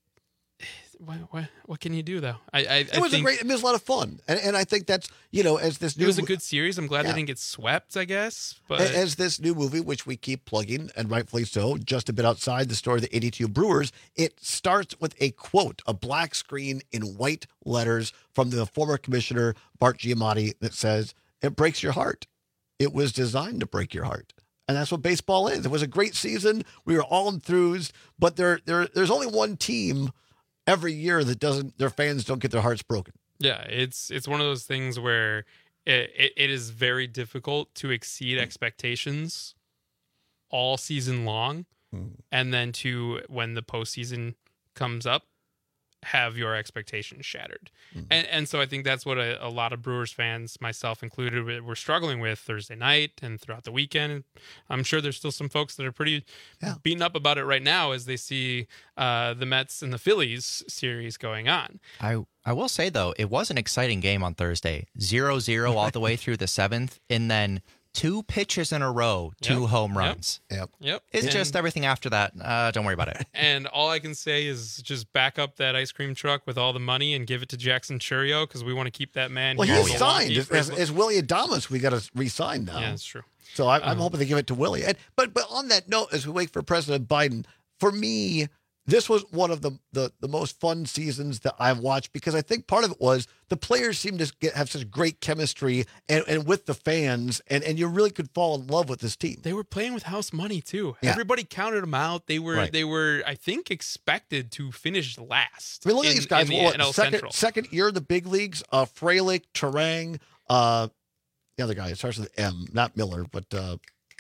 What, what, what can you do though? I, I It was think a great. It was a lot of fun, and and I think that's you know as this it new was a good series. I'm glad Yeah. they didn't get swept. I guess, but A- As this new movie, which we keep plugging, and rightfully so, just a bit outside the story of the eighty-two Brewers, it starts with a quote, a black screen in white letters from the former commissioner, Bart Giamatti, that says, "It breaks your heart. It was designed to break your heart." And that's what baseball is. It was a great season. We were all enthused, but there, there, there's only one team every year that doesn't, their fans don't get their hearts broken. yeah, it's it's one of those things where it, it, it is very difficult to exceed expectations all season long, and then to when the postseason comes up, have your expectations shattered. And and so I think that's what a, a lot of Brewers fans, myself included, were were struggling with Thursday night and throughout the weekend. I'm sure there's still some folks that are pretty beaten up about it right now as they see uh, the Mets and the Phillies series going on. I I will say though, it was an exciting game on Thursday. zero zero all the way through the seventh, and then two pitches in a row, two Yep. home Yep. runs. Yep. Yep. It's And- just everything after that. Uh, don't worry about it. And all I can say is just back up that ice cream truck with all the money and give it to Jackson Churio because we want to keep that man Well, here in he's Milwaukee signed. As, for as, as Willie Adamas, we got to re-sign now. Yeah, that's true. So I, I'm Uh, hoping they give it to Willie. And, but but on that note, as we wait for President Biden, for me, this was one of the, the, the most fun seasons that I've watched because I think part of it was the players seemed to get, have such great chemistry and, and with the fans, and, and you really could fall in love with this team. They were playing with house money too. Yeah. Everybody counted them out. They were Right. they were I think expected to finish last. I mean, look at in- these guys. in the What, N L second, Central. second year in the big leagues, uh, Frelick, Terang, uh, the other guy, it starts with M, not Miller, but uh,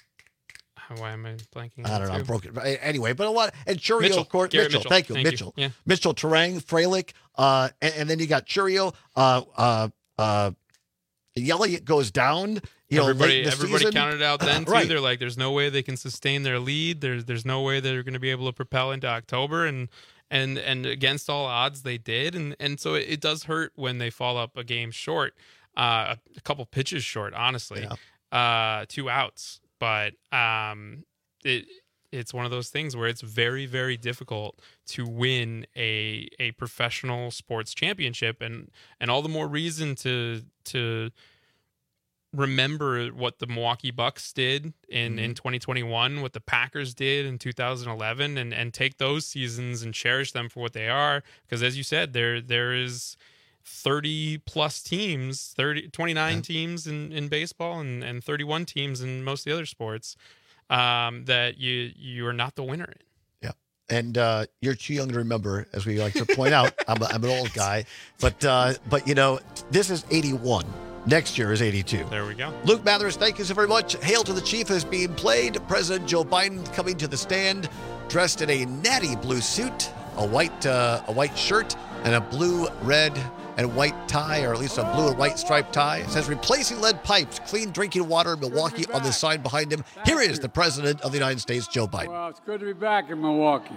Why am I blanking? I on don't know. two? I'm broken. But Anyway, but a lot. And Churio, Mitchell. of course. Garrett Mitchell. Mitchell. Thank you. Thank you. Mitchell. Yeah. Mitchell, Terang, Frelick. Uh, and, and then you got Churio. Uh, uh, uh, Yelly goes down. You know, everybody late in the everybody season. counted out then too. Right. They're like, there's no way they can sustain their lead. There's there's no way they're going to be able to propel into October, and and and against all odds they did, and and so it, it does hurt when they fall up a game short, uh, a, a couple pitches short, honestly, uh, two outs, but um, it. It's one of those things where it's very, very difficult to win a a professional sports championship, and and all the more reason to to remember what the Milwaukee Bucks did in, in twenty twenty-one, what the Packers did in two thousand eleven, and, and take those seasons and cherish them for what they are. Because as you said, there there is thirty plus teams, thirty, twenty-nine Yeah. teams in, in baseball and, and thirty-one teams in most of the other sports um, that you you are not the winner in. Yeah. And uh, you're too young to remember, as we like to point out. I'm, a, I'm an old guy. But, uh, but, you know, this is eighty-one. Next year is eighty-two. There we go. Luke Mathers, thank you so very much. Hail to the Chief is being played. President Joe Biden coming to the stand, dressed in a natty blue suit, a white uh, a white shirt, and a blue, red, and white tie, or at least a blue and white striped tie. It says, replacing lead pipes, clean drinking water in Milwaukee on the sign behind him. Here is the President of the United States, Joe Biden. Well, it's good to be back in Milwaukee.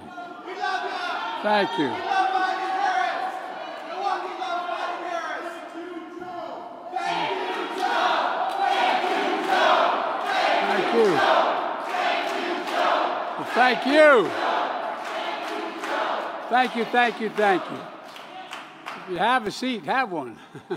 Thank you. Thank you. Thank you, thank you, thank you. If you have a seat, have one.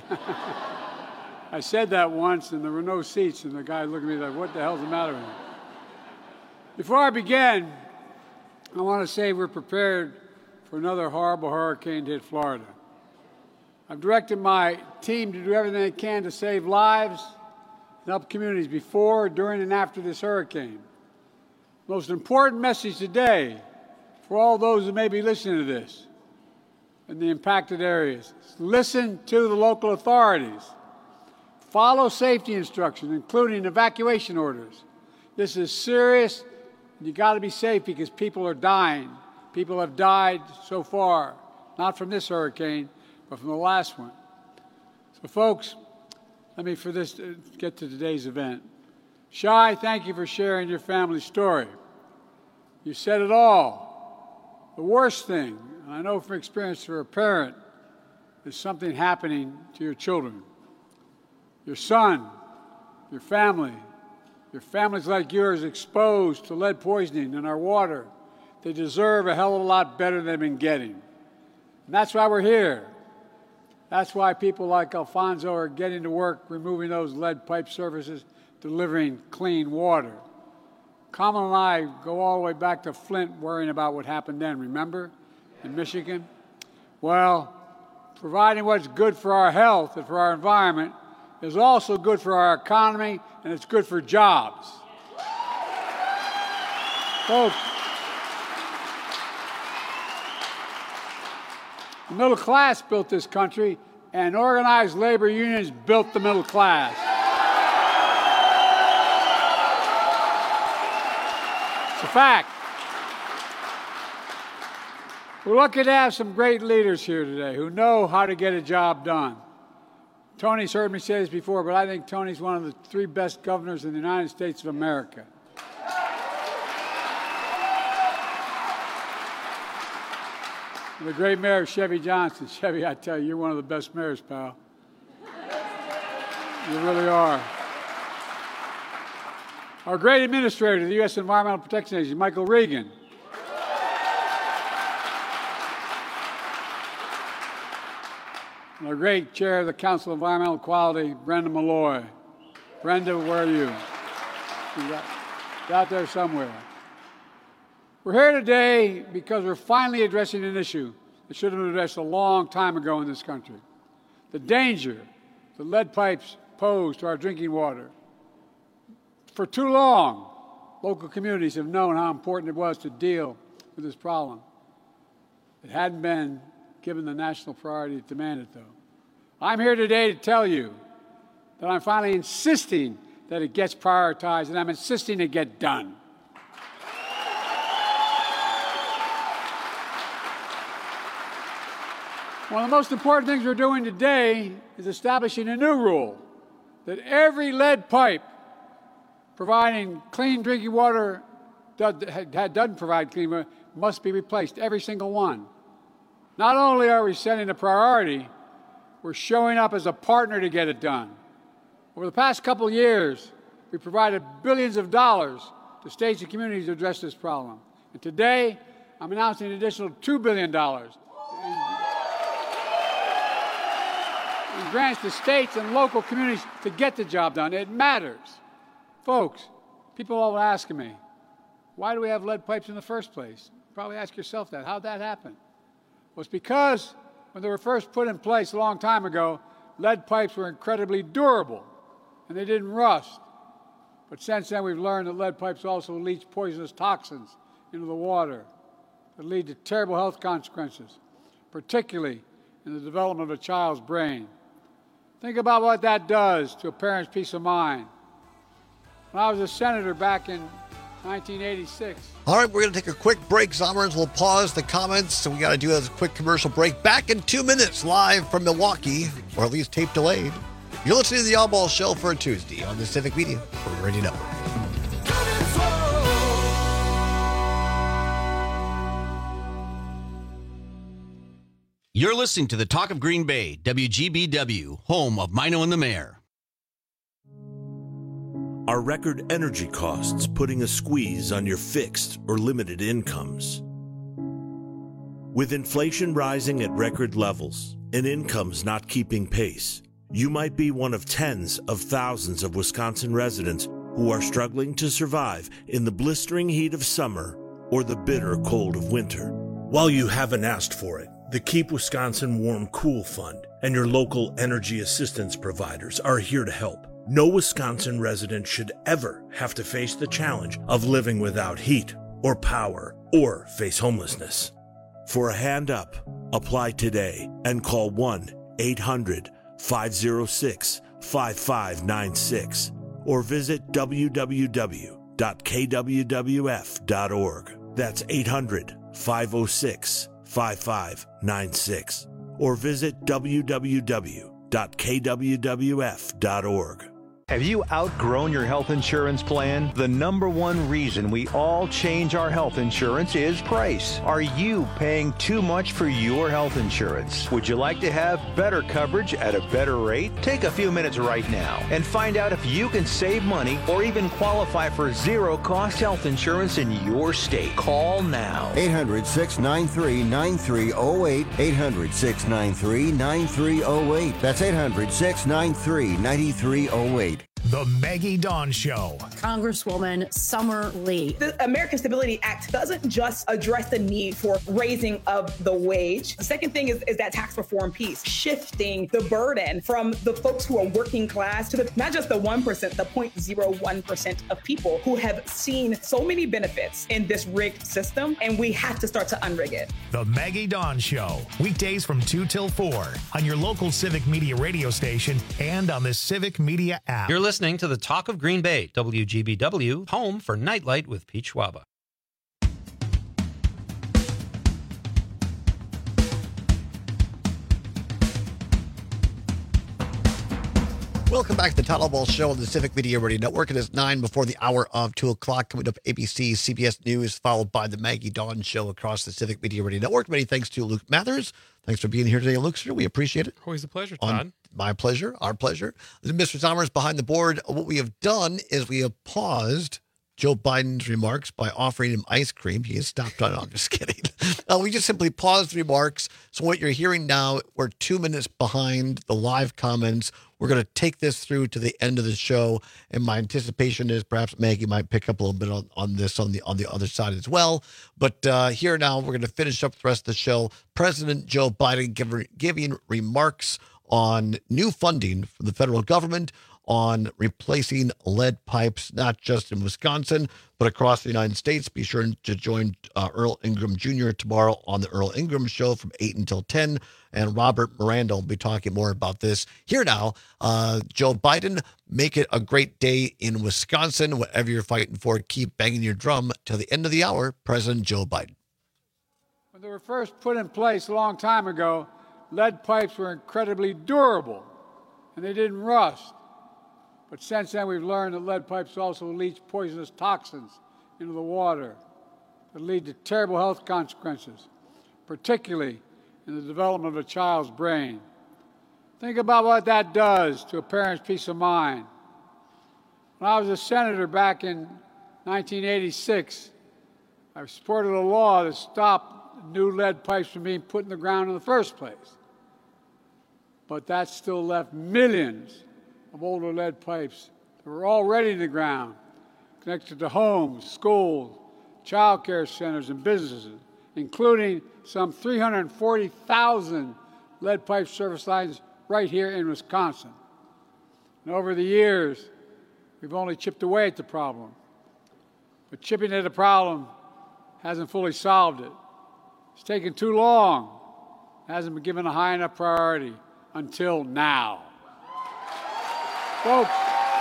I said that once, and there were no seats, and the guy looked at me like, what the hell's the matter with him? Before I begin, I want to say we're prepared for another horrible hurricane to hit Florida. I've directed my team to do everything they can to save lives and help communities before, during, and after this hurricane. The most important message today for all those who may be listening to this in the impacted areas is listen to the local authorities. Follow safety instructions, including evacuation orders. This is serious. You got to be safe because people are dying. People have died so far, not from this hurricane, but from the last one. So, folks, let me, for this, uh, get to today's event. Shai, thank you for sharing your family story. You said it all. The worst thing, and I know from experience for a parent, is something happening to your children. Your son, your family, your families like yours exposed to lead poisoning in our water. They deserve a hell of a lot better than they've been getting. And that's why we're here. That's why people like Alfonso are getting to work removing those lead pipe surfaces, delivering clean water. Kamala and I go all the way back to Flint worrying about what happened then, remember, in Michigan? Well, providing what's good for our health and for our environment is also good for our economy, and it's good for jobs. Folks, the middle class built this country, and organized labor unions built the middle class. It's a fact. We're lucky to have some great leaders here today who know how to get a job done. Tony's heard me say this before, but I think Tony's one of the three best governors in the United States of America. The great mayor, Chevy Johnson. Chevy, I tell you, you're one of the best mayors, pal. You really are. Our great administrator of the U S Environmental Protection Agency, Michael Regan. And our great chair of the Council of Environmental Quality, Brenda Malloy. Brenda, where are you? You're out there somewhere. We're here today because we're finally addressing an issue that should have been addressed a long time ago in this country. The danger that lead pipes pose to our drinking water. For too long, local communities have known how important it was to deal with this problem. It hadn't been given the national priority it demanded, though. I'm here today to tell you that I'm finally insisting that it gets prioritized, and I'm insisting it get done. One of the most important things we're doing today is establishing a new rule that every lead pipe providing clean drinking water that doesn't provide clean water must be replaced, every single one. Not only are we setting a priority, we're showing up as a partner to get it done. Over the past couple of years, we provided billions of dollars to states and communities to address this problem. And today, I'm announcing an additional two billion dollars. It grants the states and local communities to get the job done. It matters. Folks, people all asking me, why do we have lead pipes in the first place? Probably ask yourself that. How'd that happen? Well, it's because when they were first put in place a long time ago, lead pipes were incredibly durable, and they didn't rust. But since then, we've learned that lead pipes also leach poisonous toxins into the water that lead to terrible health consequences, particularly in the development of a child's brain. Think about what that does to a parent's peace of mind. When I was a senator back in nineteen eighty-six. All right, we're going to take a quick break, Zomerins. We'll pause the comments, so we got to do a quick commercial break. Back in two minutes, live from Milwaukee, or at least tape delayed. You're listening to the Oddball Show for a Tuesday on the Civic Media for Radio Network. You're listening to the Talk of Green Bay, W G B W, home of Mino and the Mayor. Are record energy costs putting a squeeze on your fixed or limited incomes? With inflation rising at record levels and incomes not keeping pace, you might be one of tens of thousands of Wisconsin residents who are struggling to survive in the blistering heat of summer or the bitter cold of winter. While you haven't asked for it, the Keep Wisconsin Warm Cool Fund and your local energy assistance providers are here to help. No Wisconsin resident should ever have to face the challenge of living without heat or power or face homelessness. For a hand up, apply today and call one eight hundred five oh six five five nine six or visit w w w dot k w w f dot org. That's eight hundred five oh six five five nine six or visit w w w dot k w w f dot org. Have you outgrown your health insurance plan? The number one reason we all change our health insurance is price. Are you paying too much for your health insurance? Would you like to have better coverage at a better rate? Take a few minutes right now and find out if you can save money or even qualify for zero-cost health insurance in your state. Call now. eight hundred, six nine three, nine three zero eight. eight hundred, six nine three, nine three zero eight. That's eight hundred, six nine three, nine three zero eight. The Maggie Dawn Show. Congresswoman Summer Lee. The American Stability Act doesn't just address the need for raising of the wage. The second thing is, is that tax reform piece, shifting the burden from the folks who are working class to the, not just the one percent, the zero point zero one percent of people who have seen so many benefits in this rigged system, and we have to start to unrig it. The Maggie Dawn Show. Weekdays from two till four on your local Civic Media radio station and on the Civic Media app. You're listening to the Talk of Green Bay, W G B W, home for Nightlight with Pete Schwaba. Welcome back to the Total Ball Show on the Civic Media Radio Network. It is nine before the hour of two o'clock. Coming up, A B C, C B S News, followed by the Maggie Dawn Show across the Civic Media Radio Network. Many thanks to Luke Mathers. Thanks for being here today, Luke, sir. We appreciate it. Always a pleasure, On Todd. my pleasure, our pleasure. Mister Sommers behind the board. What we have done is we have paused Joe Biden's remarks by offering him ice cream. He has stopped on. I'm just kidding. Uh, we just simply paused remarks. So what you're hearing now, we're two minutes behind the live comments. We're going to take this through to the end of the show, and my anticipation is perhaps Maggie might pick up a little bit on, on this on the on the other side as well. But uh, here now, we're going to finish up the rest of the show. President Joe Biden giving, giving remarks on new funding for the federal government on replacing lead pipes, not just in Wisconsin, but across the United States. Be sure to join uh, Earl Ingram Junior tomorrow on the Earl Ingram Show from eight until ten. And Robert Miranda will be talking more about this. Here now, uh, Joe Biden, make it a great day in Wisconsin. Whatever you're fighting for, keep banging your drum till the end of the hour. President Joe Biden. When they were first put in place a long time ago, lead pipes were incredibly durable, and they didn't rust. But since then, we've learned that lead pipes also leach poisonous toxins into the water that lead to terrible health consequences, particularly in the development of a child's brain. Think about what that does to a parent's peace of mind. When I was a senator back in nineteen eighty-six, I supported a law that stopped new lead pipes from being put in the ground in the first place. But that still left millions of older lead pipes that were already in the ground, connected to homes, schools, child care centers, and businesses, including some three hundred forty thousand lead pipe service lines right here in Wisconsin. And over the years, we've only chipped away at the problem. But chipping at the problem hasn't fully solved it. It's taken too long. It hasn't been given a high enough priority until now. Folks,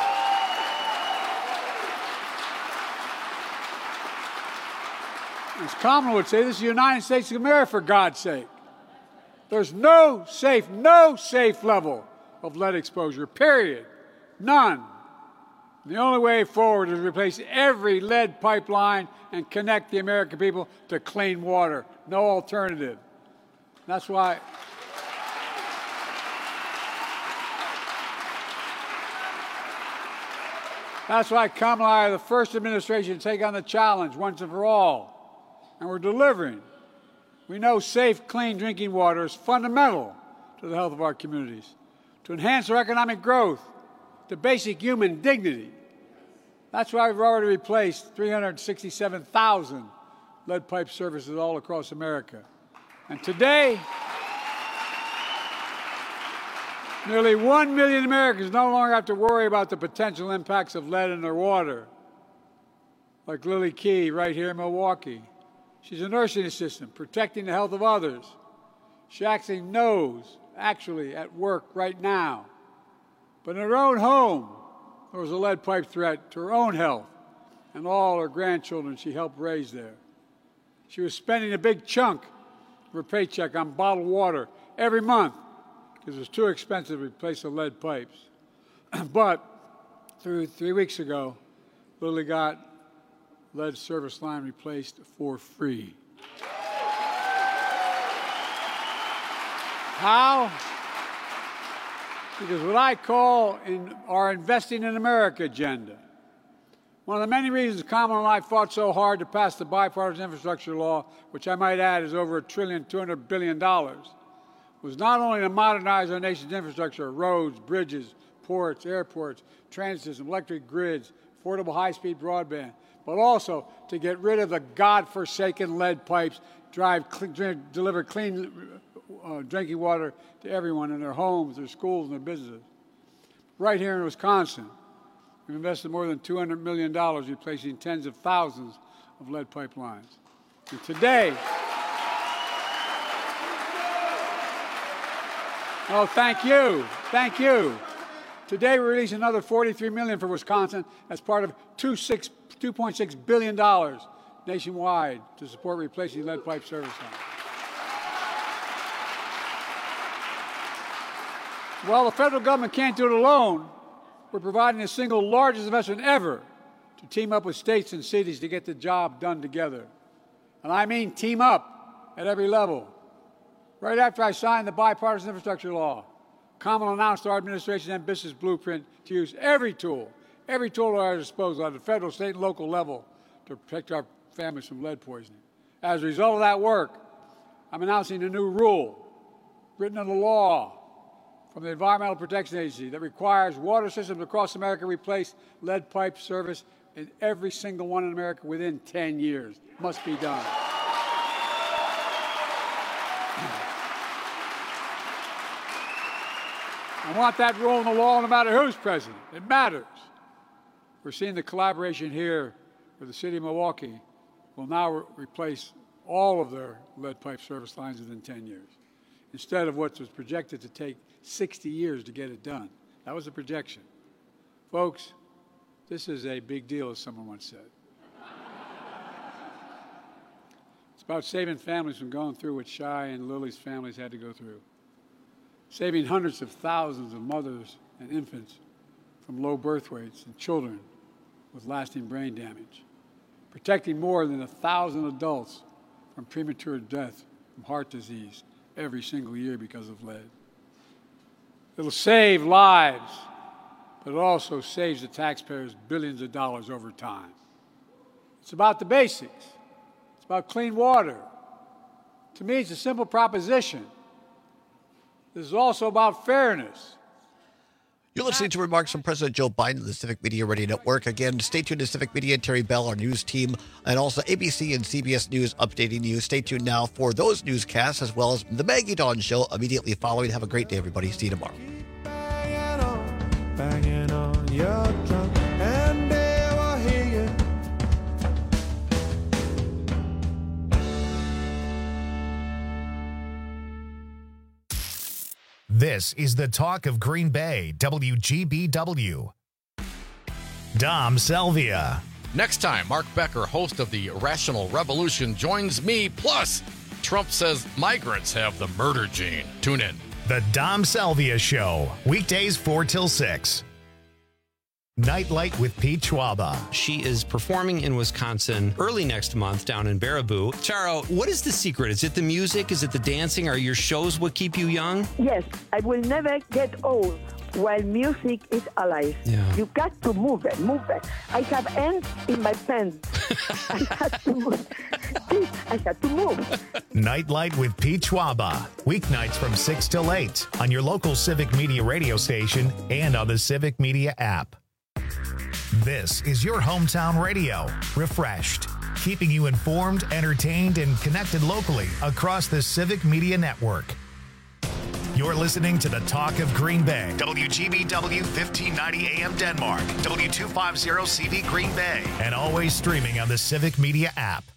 as Kamala would say, this is the United States of America, for God's sake. There's no safe, no safe level of lead exposure, period. None. The only way forward is to replace every lead pipeline and connect the American people to clean water. No alternative. That's why... That's why Kamala and I are the first administration to take on the challenge once and for all. And we're delivering. We know safe, clean drinking water is fundamental to the health of our communities, to enhance our economic growth, to basic human dignity. That's why we've already replaced three hundred sixty-seven thousand lead pipe services all across America. And today, nearly one million Americans no longer have to worry about the potential impacts of lead in their water. Like Lily Key right here in Milwaukee. She's a nursing assistant protecting the health of others. She actually knows, actually at work right now. But in her own home, there was a lead pipe threat to her own health and all her grandchildren she helped raise there. She was spending a big chunk of her paycheck on bottled water every month because it was too expensive to replace the lead pipes. But through three weeks ago, Lily got lead service line replaced for free. How? Because what I call in our Investing in America agenda, one of the many reasons Kamala and I fought so hard to pass the bipartisan infrastructure law, which I might add is over a trillion, two hundred billion dollars, was not only to modernize our nation's infrastructure, roads, bridges, ports, airports, transit system, electric grids, affordable high-speed broadband, but also to get rid of the godforsaken lead pipes, drive, clean, deliver clean uh, drinking water to everyone in their homes, their schools, and their businesses. Right here in Wisconsin, we've invested more than two hundred million dollars replacing tens of thousands of lead pipelines. And today, oh, thank you, thank you. Today, we release another forty-three million dollars for Wisconsin as part of two point six billion dollars nationwide to support replacing lead pipe service lines. While the federal government can't do it alone, we're providing the single largest investment ever to team up with states and cities to get the job done together. And I mean team up at every level. Right after I signed the bipartisan infrastructure law, Kamala announced our administration's ambitious blueprint to use every tool, every tool at our disposal at the federal, state, and local level to protect our families from lead poisoning. As a result of that work, I'm announcing a new rule written into law from the Environmental Protection Agency that requires water systems across America replace lead pipe service in every single one in America within ten years. It must be done. I want that rule in the law no matter who's president. It matters. We're seeing the collaboration here where the city of Milwaukee will now re- replace all of their lead pipe service lines within ten years, instead of what was projected to take sixty years to get it done. That was a projection. Folks, this is a big deal, as someone once said. It's about saving families from going through what Shai and Lily's families had to go through. Saving hundreds of thousands of mothers and infants from low birth weights and children with lasting brain damage. Protecting more than a thousand adults from premature death from heart disease every single year because of lead. It'll save lives, but it also saves the taxpayers billions of dollars over time. It's about the basics. It's about clean water. To me, it's a simple proposition. This is also about fairness. You're listening to remarks from President Joe Biden of the Civic Media Radio Network. Again, stay tuned to Civic Media and Terry Bell, our news team, and also A B C and C B S News updating you. Stay tuned now for those newscasts as well as the Maggie Dawn Show immediately following. Have a great day, everybody. See you tomorrow. Banging on, banging on your drum, and they will hear you. This is the talk of Green Bay, W G B W. Dom Salvia. Next time, Mark Becker, host of the Rational Revolution, joins me. Plus, Trump says migrants have the murder gene. Tune in. The Dom Salvia Show, weekdays four till six. Nightlight with Pete Schwaba. She is performing in Wisconsin early next month down in Baraboo. Charo, what is the secret? Is it the music? Is it the dancing? Are your shows what keep you young? Yes, I will never get old. while music is alive. Yeah. You got to move it, move it. I have ants in my pants. I had to move. I had to move. Nightlight with Pete Schwaba. Weeknights from six till eight on your local Civic Media radio station and on the Civic Media app. This is your hometown radio, refreshed, keeping you informed, entertained, and connected locally across the Civic Media Network. You're listening to the Talk of Green Bay, W G B W fifteen ninety A M Denmark, W two fifty C V Green Bay, and always streaming on the Civic Media app.